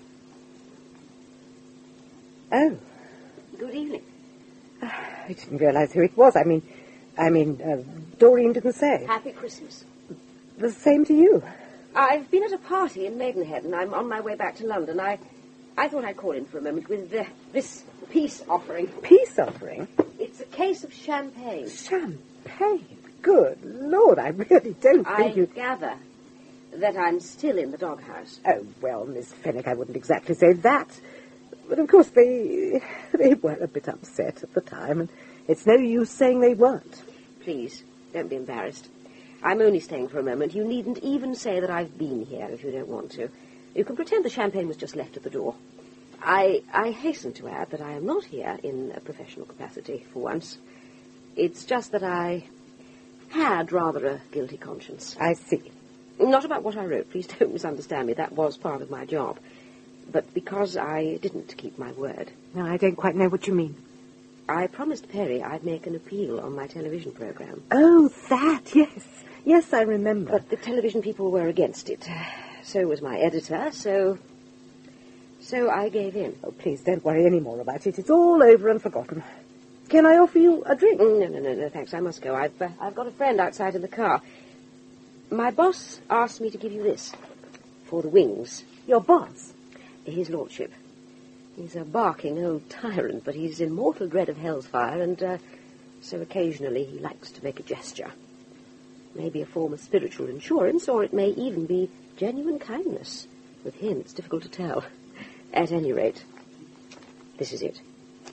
Oh.
Good evening.
Uh, I didn't realise who it was. I mean, I mean, uh, Doreen didn't say.
Happy Christmas.
The same to you.
I've been at a party in Maidenhead, and I'm on my way back to London. I, I thought I'd call in for a moment with uh, this peace offering.
Peace offering?
It's a case of champagne.
Champagne? Good Lord, I really don't
I
think you...
gather that I'm still in the doghouse.
Oh, well, Miss Fenwick, I wouldn't exactly say that. But, of course, they, they were a bit upset at the time, and it's no use saying they weren't.
Please, don't be embarrassed. I'm only staying for a moment. You needn't even say that I've been here if you don't want to. You can pretend the champagne was just left at the door. I, I hasten to add that I am not here in a professional capacity for once. It's just that I had rather a guilty conscience.
I see.
Not about what I wrote. Please don't misunderstand me. That was part of my job. But because I didn't keep my word.
No, I don't quite know what you mean.
I promised Perry I'd make an appeal on my television programme.
Oh, that, yes. Yes, I remember.
But the television people were against it. So was my editor, so... So I gave in.
Oh, please don't worry any more about it. It's all over and forgotten. Can I offer you a drink?
No, no, no, no, thanks. I must go. I've, uh, I've got a friend outside in the car. My boss asked me to give you this. For the wings.
Your boss?
His lordship. He's a barking old tyrant, but he's in mortal dread of hell's fire, and uh, so occasionally he likes to make a gesture. Maybe a form of spiritual insurance, or it may even be genuine kindness. With him, it's difficult to tell. At any rate, this is it.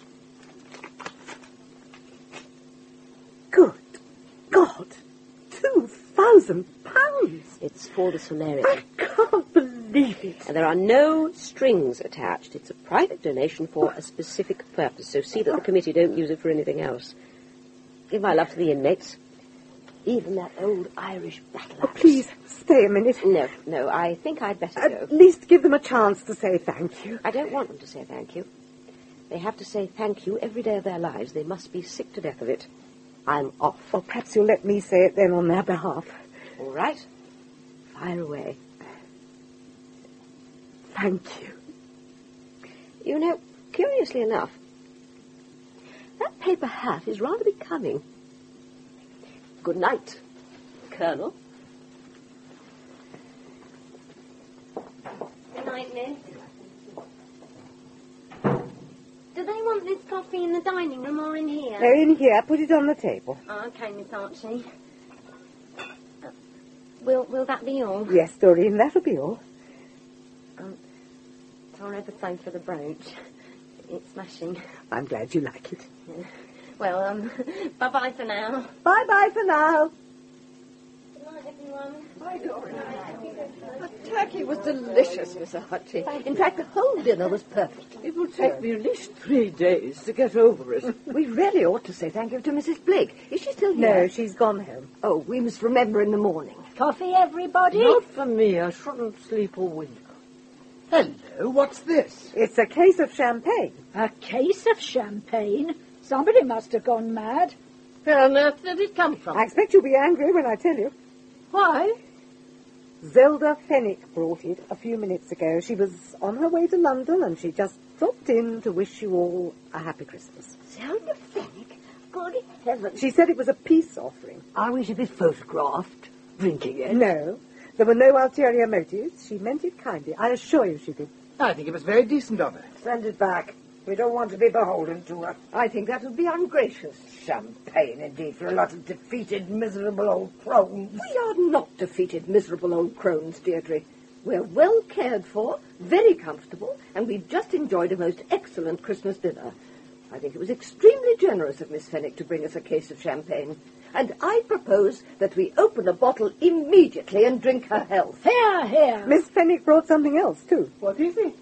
Good God! Two thousand pounds!
It's for the solarium.
I can't believe it.
And there are no strings attached. It's a private donation for a specific purpose, so see that the committee don't use it for anything else. Give my love to the inmates. Even that old Irish battle axe.
Oh, please, stay a minute.
No, no, I think I'd better
At
go.
least give them a chance to say thank you.
I don't want them to say thank you. They have to say thank you every day of their lives. They must be sick to death of it. I'm off.
Or perhaps you'll let me say it then on their behalf.
All right. Fire away.
Thank you.
You know, curiously enough, that paper hat is rather becoming. Good night, Colonel.
Good night, Miss. Do they want this coffee in the dining room or in here?
They're in here. Put it on the table.
Oh, OK, Miss Archie. Uh, will, will that be all?
Yes, Doreen, that'll be all.
Um, sorry ever so for the brooch. It's smashing.
I'm glad you like it.
Yeah. Well, um, bye-bye for now.
Bye-bye for now.
Good night, everyone.
Bye, Doreen. The turkey was delicious, Miss Archie. In fact, the whole dinner was perfect.
It will take me at least three days to get over it.
We really ought to say thank you to Missus Blake. Is she still here?
No, she's gone home.
Oh, we must remember in the morning.
Coffee, everybody?
Not for me. I shouldn't sleep all winter.
Hello, what's this?
It's a case of champagne.
A case of champagne? Somebody must have gone mad.
Where on earth did it come from?
I expect you'll be angry when I tell you.
Why?
Zelda Fenwick brought it a few minutes ago. She was on her way to London and she just dropped in to wish you all a happy Christmas.
Zelda Fenwick? Good heavens.
She said it was a peace offering.
Are we to be photographed drinking it?
No. There were no ulterior motives. She meant it kindly. I assure you she did.
I think it was very decent of her.
Send it back.
We don't want to be beholden to her.
I think that would be ungracious.
Champagne, indeed, for a lot of defeated, miserable old crones.
We are not defeated, miserable old crones, Deirdre. We're well cared for, very comfortable, and we've just enjoyed a most excellent Christmas dinner. I think it was extremely generous of Miss Fenwick to bring us a case of champagne. And I propose that we open a bottle immediately and drink her health.
Here, here.
Miss Fenwick brought something else, too.
What is it?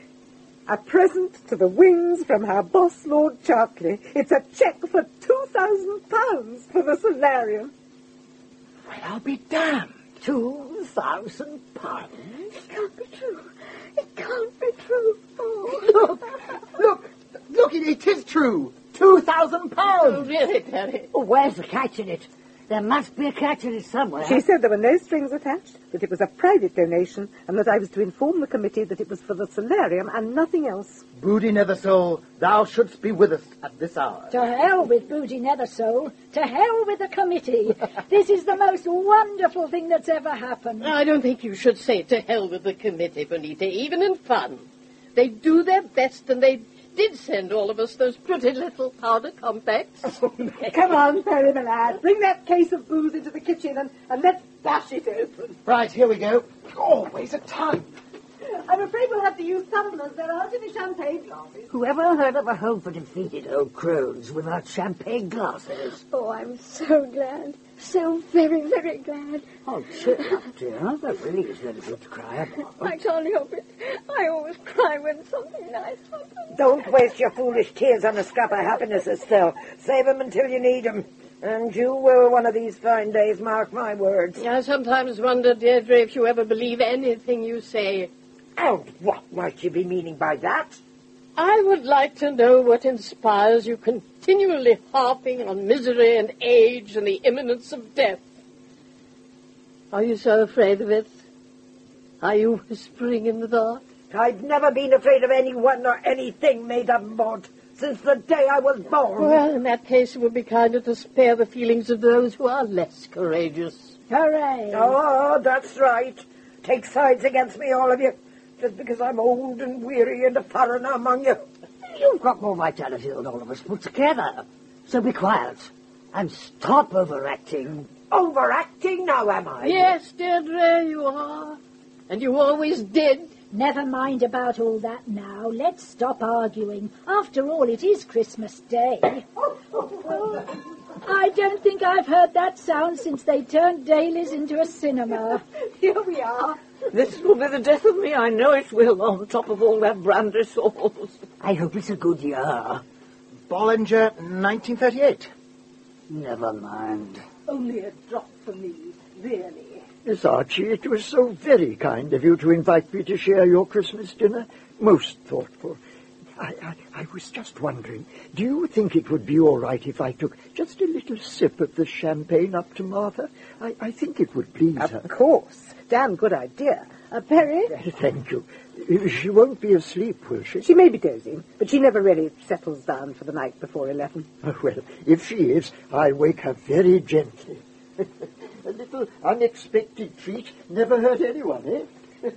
A present to the Wings from her boss, Lord Chartley. It's a cheque for two thousand pounds for the solarium.
Well, I'll be damned. Two thousand pounds?
It can't be true. It can't be true. Oh.
Look, look, look, it, it is true. Two thousand pounds.
Oh, really, Perry?
Oh, where's the catch in it? There must be a catch in it somewhere.
She said there were no strings attached, that it was a private donation, and that I was to inform the committee that it was for the solarium and nothing else.
Booty Nethersoul, thou shouldst be with us at this hour.
To hell with Booty Nethersoul. To hell with the committee. This is the most wonderful thing that's ever happened.
I don't think you should say to hell with the committee, Bonita, even in fun. They do their best, and they did send all of us those pretty little powder compacts.
Come on, Perry, my lad. Bring that case of booze into the kitchen and, and let's bash it open.
Right, here we go. Always a time.
I'm afraid we'll have to use tumblers. There aren't any champagne glasses.
Whoever heard of a home for defeated old crones without champagne glasses?
Oh, I'm so glad. So very, very glad.
Oh, cheer up, dear. There really is nothing to cry about.
I can't help it. I always cry when something nice happens.
Don't waste your foolish tears on a scrap of happiness, Estelle. Save 'em until you need 'em. And you will one of these fine days, mark my words.
I sometimes wonder, Deirdre, if you ever believe anything you say.
And what might you be meaning by that?
I would like to know what inspires you continually harping on misery and age and the imminence of death. Are you so afraid of it? Are you whispering in the dark?
I've never been afraid of anyone or anything made of mud since the day I was born.
Well, in that case, it would be kinder to spare the feelings of those who are less courageous.
Hooray!
Oh, that's right. Take sides against me, all of you. Just because I'm old and weary and a foreigner among you.
You've got more vitality than all of us put together. So be quiet and stop overacting.
Overacting now, am I?
Yes, Deirdre, you are. And you always did.
Never mind about all that now. Let's stop arguing. After all, it is Christmas Day. I don't think I've heard that sound since they turned Daly's into a cinema.
Here we are.
This will be the death of me, I know it will, on top of all that brandy sauce.
I hope it's a good year.
Bollinger, nineteen thirty-eight.
Never mind.
Only a drop for me, really.
Miss Archie, it was so very kind of you to invite me to share your Christmas dinner. Most thoughtful. I, I, I was just wondering, do you think it would be all right if I took just a little sip of the champagne up to Martha? I, I think it would please
Of
her.
Of course. Damn good idea. Uh, Perry?
Thank you. She won't be asleep, will she?
She may be dozing, but she never really settles down for the night before eleven.
Well, if she is, I'll wake her very gently. A little unexpected treat never hurt anyone, eh?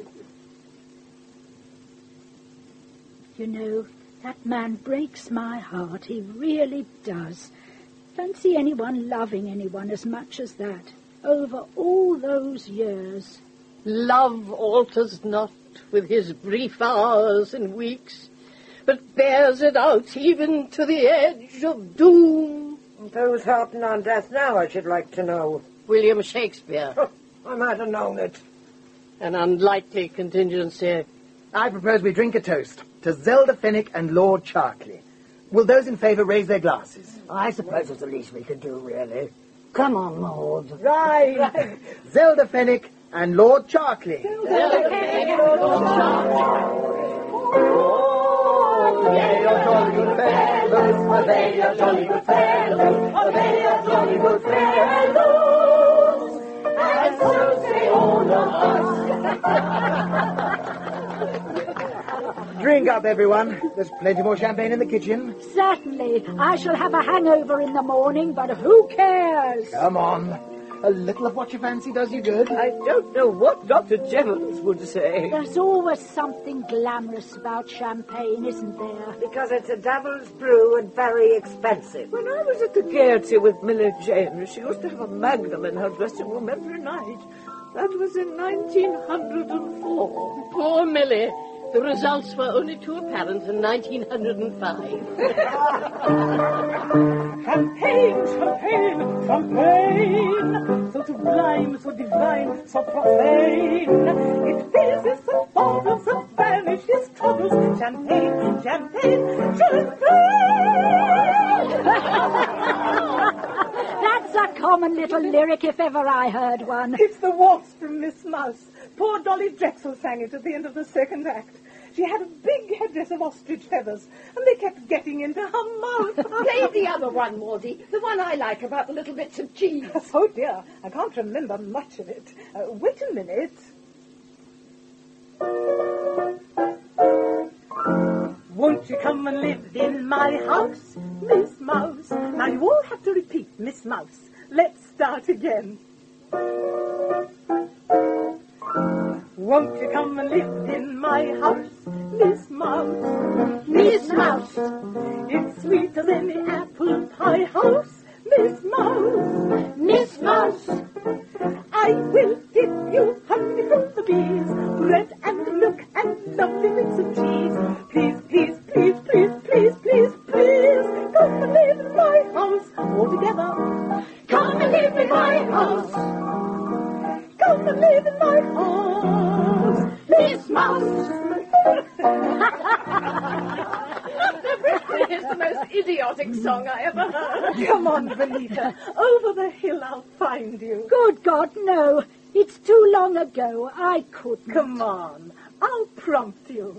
You know, that man breaks my heart. He really does. Fancy anyone loving anyone as much as that, over all those years.
Love alters not with his brief hours and weeks, but bears it out even to the edge of doom.
Who's harping on death now, I should like to know?
William Shakespeare.
I might have known it.
An unlikely contingency.
I propose we drink a toast to Zelda Fenwick and Lord Chartley. Will those in favour raise their glasses?
I suppose it's the least we can do, really. Come on, Maud.
Right. right. Zelda Fenwick and Lord Chartley.
Zelda Fenwick and Lord
Oh, they are jolly good fellows, oh, they are jolly good fellows, oh, they are jolly good fellows, and so say all of us. Drink up, everyone. There's plenty more champagne in the kitchen.
Certainly. I shall have a hangover in the morning, but who cares?
Come on. A little of what you fancy does you good.
I don't know what Doctor Jevons would say.
There's always something glamorous about champagne, isn't there?
Because it's a devil's brew and very expensive.
When I was at the Gaiety with Millie James, she used to have a magnum in her dressing room every night. That was in nineteen oh four.
Poor Millie. The results were only too apparent in nineteen oh five.
Champagne, champagne, champagne, so sublime, so divine, so profane. It fills us the bubbles and vanishes troubles. Champagne, champagne, champagne.
That's a common little lyric if ever I heard one.
It's the waltz from Miss Mouse. Poor Dolly Drexel sang it at the end of the second act. She had a big headdress of ostrich feathers, and they kept getting into her mouth.
Play the other one, Maudie. The one I like about the little bits of cheese.
Oh, dear. I can't remember much of it. Uh, wait a minute. Won't you come and live in my house, Miss Mouse? Now, you all have to repeat, Miss Mouse. Let's start again. Won't you come and live in my house, Miss Mouse?
Miss Mouse.
It's sweet as any apple pie house, Miss Mouse.
Miss Mouse.
I will give you honey from the bees, bread and milk and lovely bits of cheese. Please, please, please, please, please, please, please, come and live in my house all together.
Come and live in my house.
Come and live in my house,
Miss Mouse.
It's the most idiotic song I ever heard.
Come on, Benita. Over the hill I'll find you.
Good God, no. It's too long ago. I couldn't.
Come on. I'll prompt you.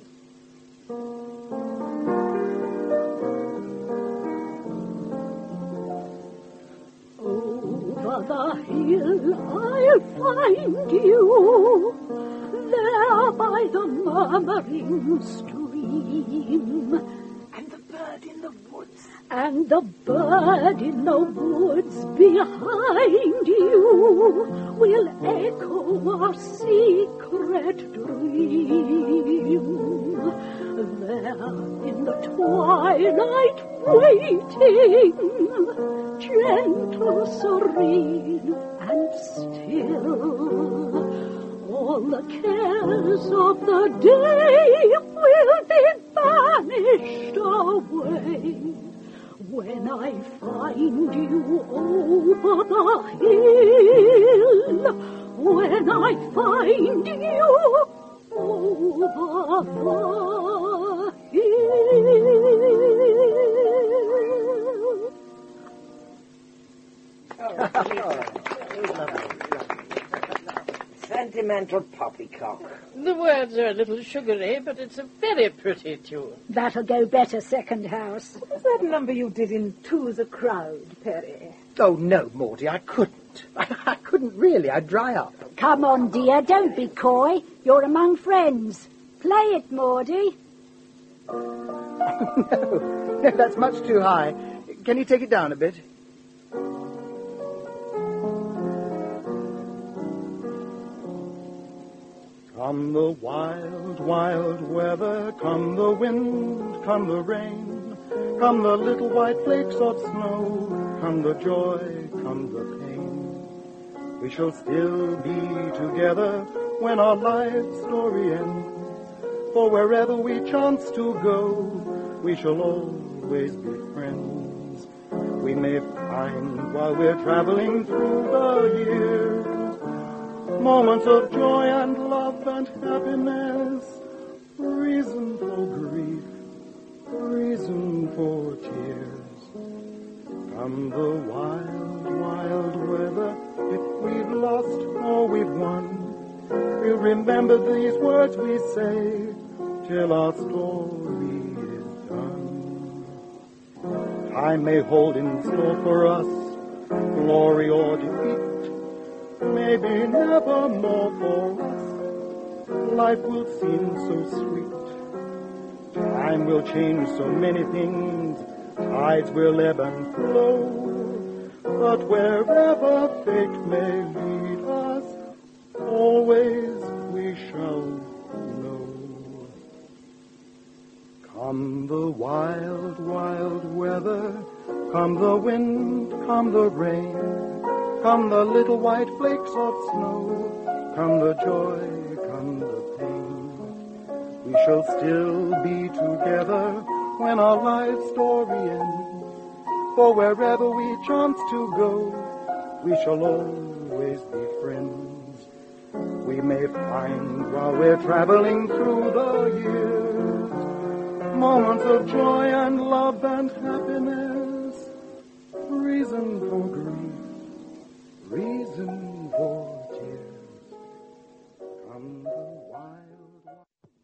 Over the hill I'll find you, there by the murmuring stream.
And the bird in the woods.
And the bird in the woods behind you will echo our secret dream. There in the twilight waiting, gentle, serene, and still, all the cares of the day will be banished away when I find you over the hill, when I find you over the hill.
Sentimental poppycock.
The words are a little sugary, but it's a very pretty tune.
That'll go better second house.
What was that number you did in Two's a Crowd, Perry?
Oh, no, Maudie, I couldn't. I, I couldn't really. I'd dry up.
Come on, dear, don't be coy. You're among friends. Play it, Maudie.
no, no, that's much too high. Can you take it down a bit? Come the wild, wild weather, come the wind, come the rain, come the little white flakes of snow, come the joy, come the pain. We shall still be together when our life's story ends, for wherever we chance to go, we shall always be friends. We may find while we're traveling through the years moments of joy and love and happiness, reason for grief, reason for tears. Come the wild, wild weather, if we've lost or we've won, we'll remember these words we say till our story is done. Time may hold in store for us glory or defeat, maybe never more for us. Life will seem so sweet. Time will change so many things. Tides will ebb and flow.
but wherever fate may lead us, always we shall know. Come the wild, wild weather, come the wind, come the rain, come the little white flakes of snow, come the joy, come the pain. We shall still be together when our life story ends, for wherever we chance to go, we shall always be friends. We may find while we're traveling through the years moments of joy and love and happiness, reason for grief, reason for tears. Come the wild.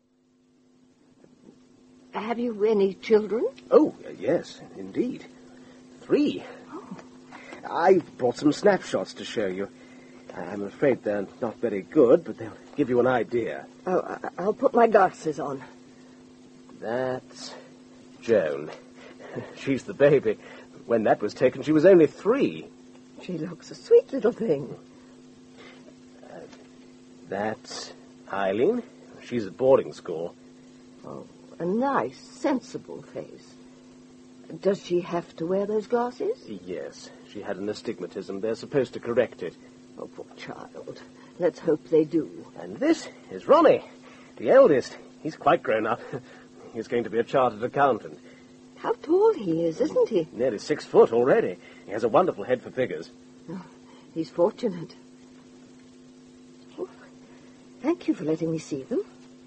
Have you any children?
Oh, yes, indeed. Three.
Oh.
I've brought some snapshots to show you. I'm afraid they're not very good, but they'll give you an idea.
Oh, I- I'll put my glasses on.
That's Joan. She's the baby. When that was taken, she was only three.
She looks a sweet little thing.
Uh, that's Eileen. She's at boarding school.
Oh, a nice, sensible face. Does she have to wear those glasses?
Yes, she had an astigmatism. They're supposed to correct it.
Oh, poor child. Let's hope they do.
And this is Ronnie, the eldest. He's quite grown up. He's going to be a chartered accountant.
How tall he is, isn't he?
Nearly six foot already. He has a wonderful head for figures.
Oh, he's fortunate. Oh, thank you for letting me see them.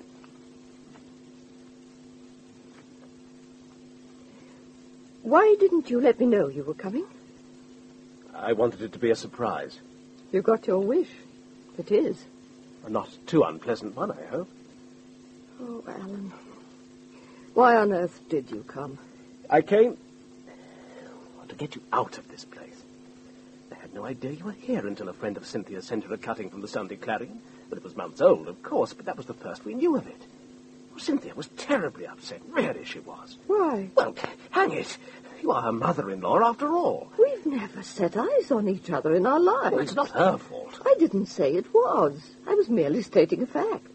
Why didn't you let me know you were coming?
I wanted it to be a surprise.
You got your wish. It is.
A not too unpleasant one, I hope.
Oh, Alan. Why on earth did you come?
I came to get you out of this place. I had no idea you were here until a friend of Cynthia's sent her a cutting from the Sunday Clarion. But it was months old, of course, but that was the first we knew of it. Oh, Cynthia was terribly upset. Really, she was.
Why?
Well, hang it. You are her mother-in-law, after all.
We've never set eyes on each other in our lives.
Well, it's not her fault.
I didn't say it was. I was merely stating a fact.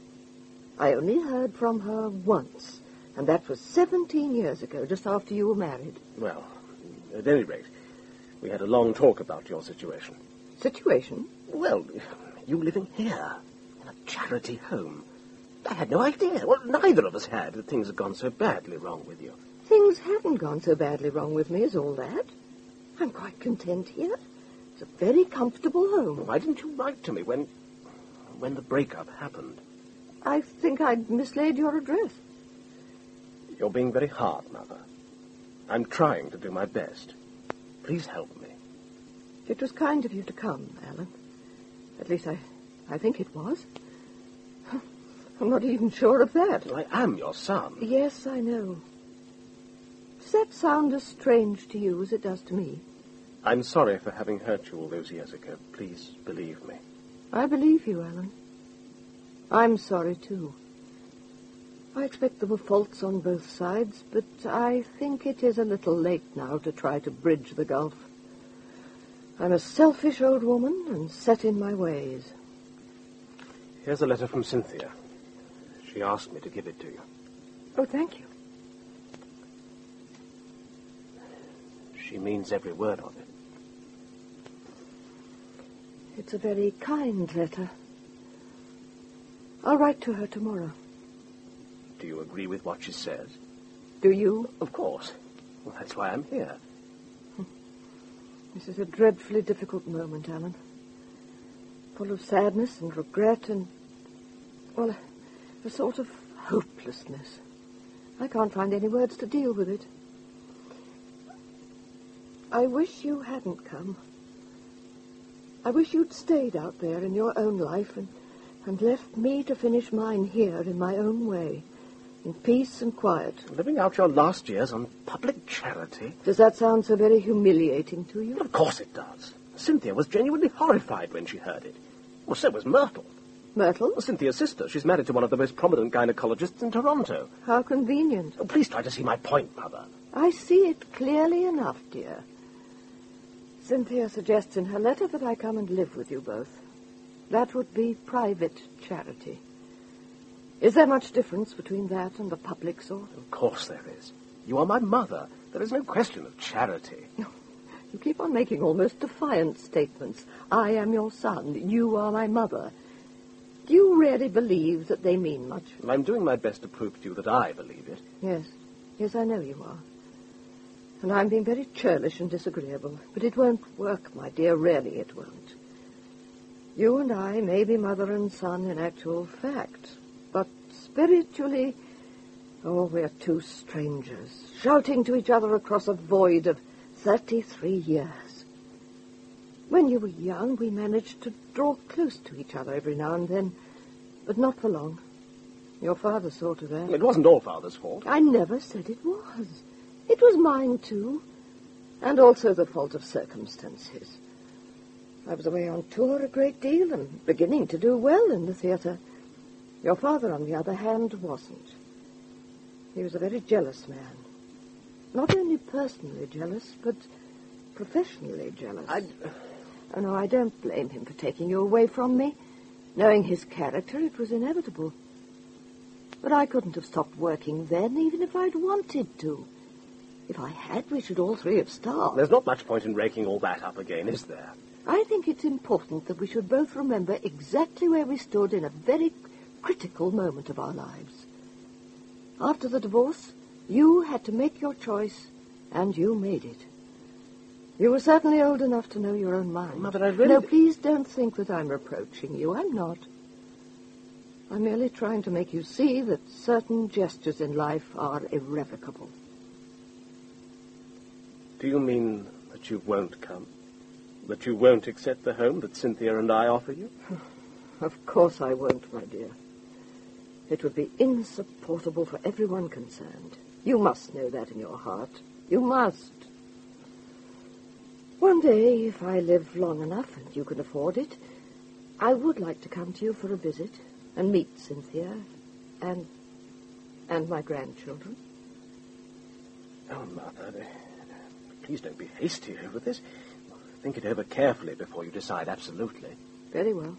I only heard from her once, and that was seventeen years ago, just after you were married.
Well, at any rate, we had a long talk about your situation.
Situation?
Well, you living here, in a charity home. I had no idea. Well, neither of us had that things had gone so badly wrong with you.
Things haven't gone so badly wrong with me as all that. I'm quite content here. It's a very comfortable home.
Why didn't you write to me when, when the breakup happened?
I think I'd mislaid your address.
You're being very hard, Mother. I'm trying to do my best. Please help me.
It was kind of you to come, Alan. At least I, I think it was. I'm not even sure of that.
I am your son.
Yes, I know. Does that sound as strange to you as it does to me?
I'm sorry for having hurt you all those years ago. Please believe me.
I believe you, Alan. I'm sorry, too. I expect there were faults on both sides, but I think it is a little late now to try to bridge the gulf. I'm a selfish old woman and set in my ways.
Here's a letter from Cynthia. She asked me to give it to you.
Oh, thank you.
She means every word of it.
It's a very kind letter. I'll write to her tomorrow.
Do you agree with what she says?
Do you?
Of course. Well, that's why I'm here.
This is a dreadfully difficult moment, Alan. Full of sadness and regret and, well, a sort of hopelessness. I can't find any words to deal with it. I wish you hadn't come. I wish you'd stayed out there in your own life and, and left me to finish mine here in my own way, in peace and quiet.
Living out your last years on public charity?
Does that sound so very humiliating to you?
Of course it does. Cynthia was genuinely horrified when she heard it. Well, so was Myrtle.
Myrtle?
Well, Cynthia's sister. She's married to one of the most prominent gynecologists in Toronto.
How convenient.
Oh, please try to see my point, Mother.
I see it clearly enough, dear. Cynthia suggests in her letter that I come and live with you both. That would be private charity. Is there much difference between that and the public sort?
Of course there is. You are my mother. There is no question of charity.
You keep on making almost defiant statements. I am your son. You are my mother. Do you really believe that they mean much?
I'm doing my best to prove to you that I believe it.
Yes. Yes, I know you are. And I'm being very churlish and disagreeable. But it won't work, my dear. Really, it won't. You and I may be mother and son in actual fact. But spiritually, oh, we're two strangers, shouting to each other across a void of thirty-three years. When you were young, we managed to draw close to each other every now and then, but not for long. Your father saw to that.
It wasn't all Father's fault.
I never said it was. It was mine, too, and also the fault of circumstances. I was away on tour a great deal and beginning to do well in the theatre. Your father, on the other hand, wasn't. He was a very jealous man. Not only personally jealous, but professionally jealous. I... Oh, no, I don't blame him for taking you away from me. Knowing his character, it was inevitable. But I couldn't have stopped working then, even if I'd wanted to. If I had, we should all three have starved.
There's not much point in raking all that up again, is there?
I think it's important that we should both remember exactly where we stood in a very critical moment of our lives. After the divorce, you had to make your choice, and you made it. You were certainly old enough to know your own mind.
Mother, I really...
No, please don't think that I'm reproaching you. I'm not. I'm merely trying to make you see that certain gestures in life are irrevocable.
Do you mean that you won't come? That you won't accept the home that Cynthia and I offer you?
Of course I won't, my dear. It would be insupportable for everyone concerned. You must know that in your heart. You must. One day, if I live long enough and you can afford it, I would like to come to you for a visit and meet Cynthia and and my grandchildren.
Oh, Mother, please don't be hasty over this. Think it over carefully before you decide absolutely.
Very well.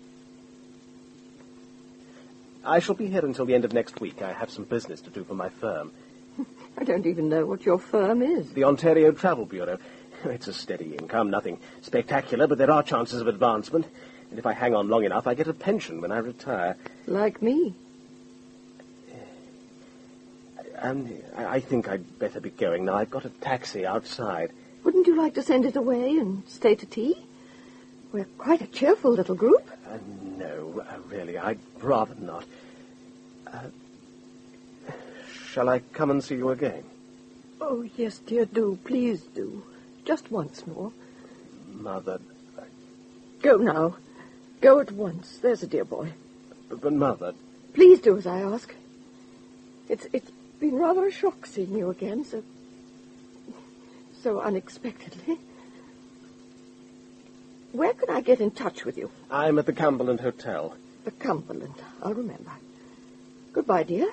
I shall be here until the end of next week. I have some business to do for my firm.
I don't even know what your firm is.
The Ontario Travel Bureau. It's a steady income, nothing spectacular, but there are chances of advancement. And if I hang on long enough, I get a pension when I retire.
Like me.
Um, I think I'd better be going now. I've got a taxi outside.
Wouldn't you like to send it away and stay to tea? We're quite a cheerful little group.
Uh, no, uh, really, I'd rather not. Uh, shall I come and see you again?
Oh, yes, dear, do. Please do. Just once more.
Mother... I...
Go now. Go at once. There's a dear boy.
But, but Mother...
Please do as I ask. It's It's been rather a shock seeing you again, so... so unexpectedly. Where can I get in touch with you?
I'm at the Cumberland Hotel.
The Cumberland. I'll remember. Goodbye, dear.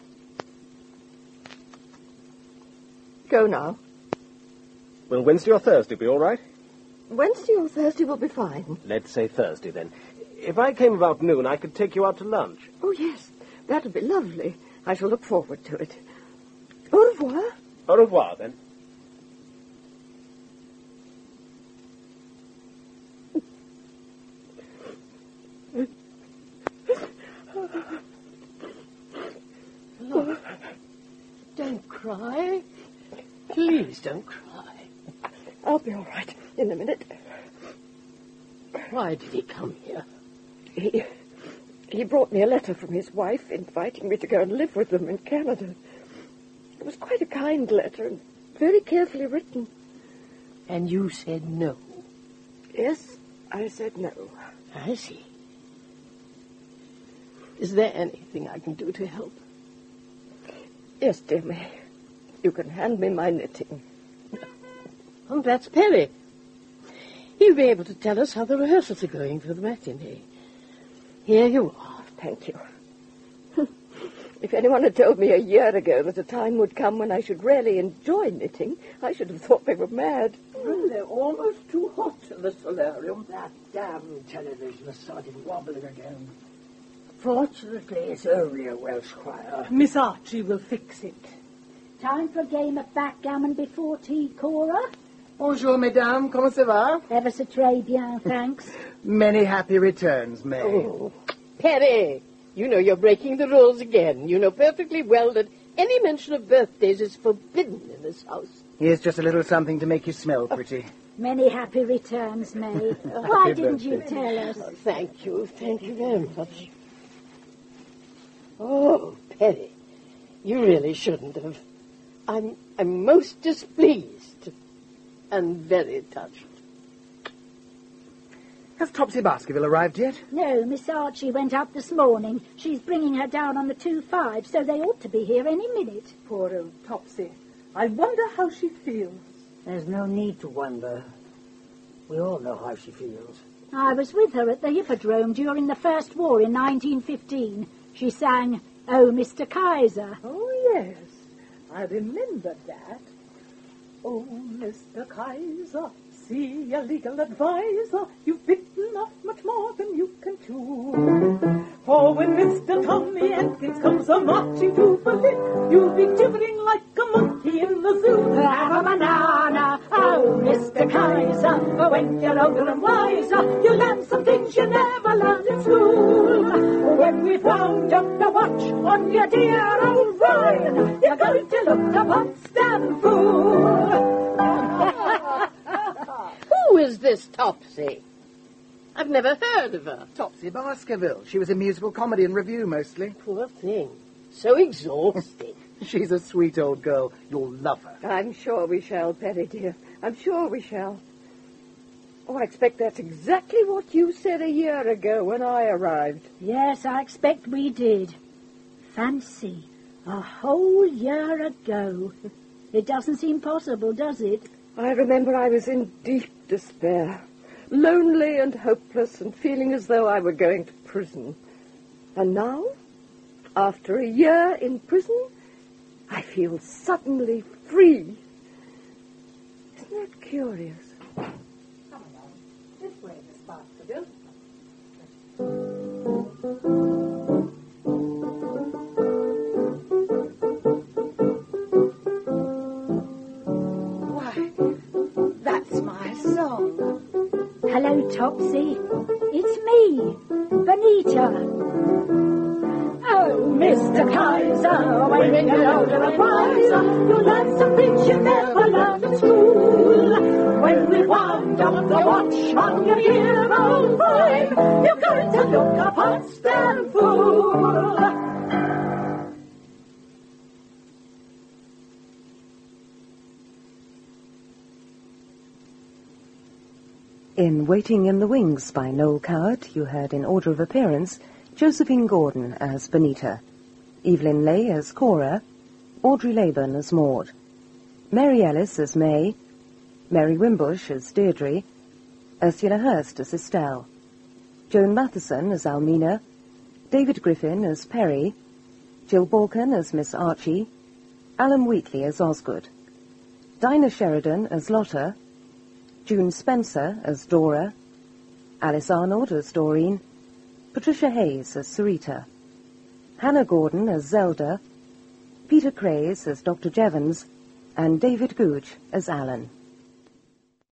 Go now.
Will Wednesday or Thursday be all right?
Wednesday or Thursday will be fine.
Let's say Thursday, then. If I came about noon, I could take you out to lunch.
Oh, yes. That would be lovely. I shall look forward to it. Au revoir.
Au revoir, then.
Look, don't cry. Please don't cry.
I'll be all right in a minute.
Why did he come here?
He, he brought me a letter from his wife inviting me to go and live with them in Canada. It was quite a kind letter and very carefully written.
And you said no?
Yes, I said no.
I see. Is there anything I can do to help?
Yes, dear May. You can hand me my knitting.
Oh, that's Perry. He'll be able to tell us how the rehearsals are going for the matinee. Here you are.
Thank you. If anyone had told me a year ago that a time would come when I should really enjoy knitting, I should have thought they were mad.
Well, they're almost too hot in the solarium.
That damn television has started wobbling again. Fortunately, it's only a Welsh choir.
Miss Archie will fix it.
Time for a game of backgammon before tea, Cora?
Bonjour, mesdames. Comment ça va?
Ever so très bien, thanks.
Many happy returns, May.
Oh, Perry, you know you're breaking the rules again. You know perfectly well that any mention of birthdays is forbidden in this house.
Here's just a little something to make you smell pretty.
Many happy returns, May. Why didn't you tell us?
Oh, thank you, thank you very much. Oh, Perry, you really shouldn't have. I'm, I'm most displeased and very touched.
Has Topsy Baskerville arrived yet?
No, Miss Archie went up this morning. She's bringing her down on the two five, so they ought to be here any minute.
Poor old Topsy. I wonder how she feels.
There's no need to wonder. We all know how she feels.
I was with her at the Hippodrome during the First War in nineteen fifteen. She sang, "Oh, Mister Kaiser."
Oh, yes. I remember that. Oh, Mister Kaiser, see a legal advisor. You've bitten off much more than you can chew. For when Mister Tommy Atkins comes a-marching to Berlin, you'll be shivering like a monkey in the zoo.
Have a banana, oh, Mister Kaiser. For when you're older and wiser, you'll learn some things you never learned in school. When we've wound up the watch on your dear old Rhine, you're going to look a Potsdam fool.
Who is this Topsy? I've never heard of her.
Topsy Baskerville. She was in musical comedy and revue mostly.
Poor thing. So exhausted.
She's a sweet old girl. You'll love her.
I'm sure we shall, Perry, dear. I'm sure we shall. Oh, I expect that's exactly what you said a year ago when I arrived.
Yes, I expect we did. Fancy, a whole year ago. It doesn't seem possible, does it?
I remember I was in deep despair, lonely and hopeless, and feeling as though I were going to prison. And now, after a year in prison, I feel suddenly free. Isn't that curious?
Come along. This way, Miss Baskerville.
Hello, Topsy. It's me, Bonita. Oh, Mister Kaiser, when you're older and wiser, you'll learn some things you never learned at school. When we wound up the watch on your dear old Rhine, you're going to look a Potsdam fool.
In Waiting in the Wings by Noel Coward, you heard in order of appearance Josephine Gordon as Bonita, Evelyn Leigh as Cora, Audrey Laban as Maud, Mary Ellis as May, Mary Wimbush as Deirdre, Ursula Hurst as Estelle, Joan Matheson as Almina, David Griffin as Perry, Jill Balkan as Miss Archie, Alan Wheatley as Osgood, Dinah Sheridan as Lotta, June Spencer as Dora, Alice Arnold as Doreen, Patricia Hayes as Sarita, Hannah Gordon as Zelda, Peter Craze as Doctor Jevons, and David Gooch as Alan.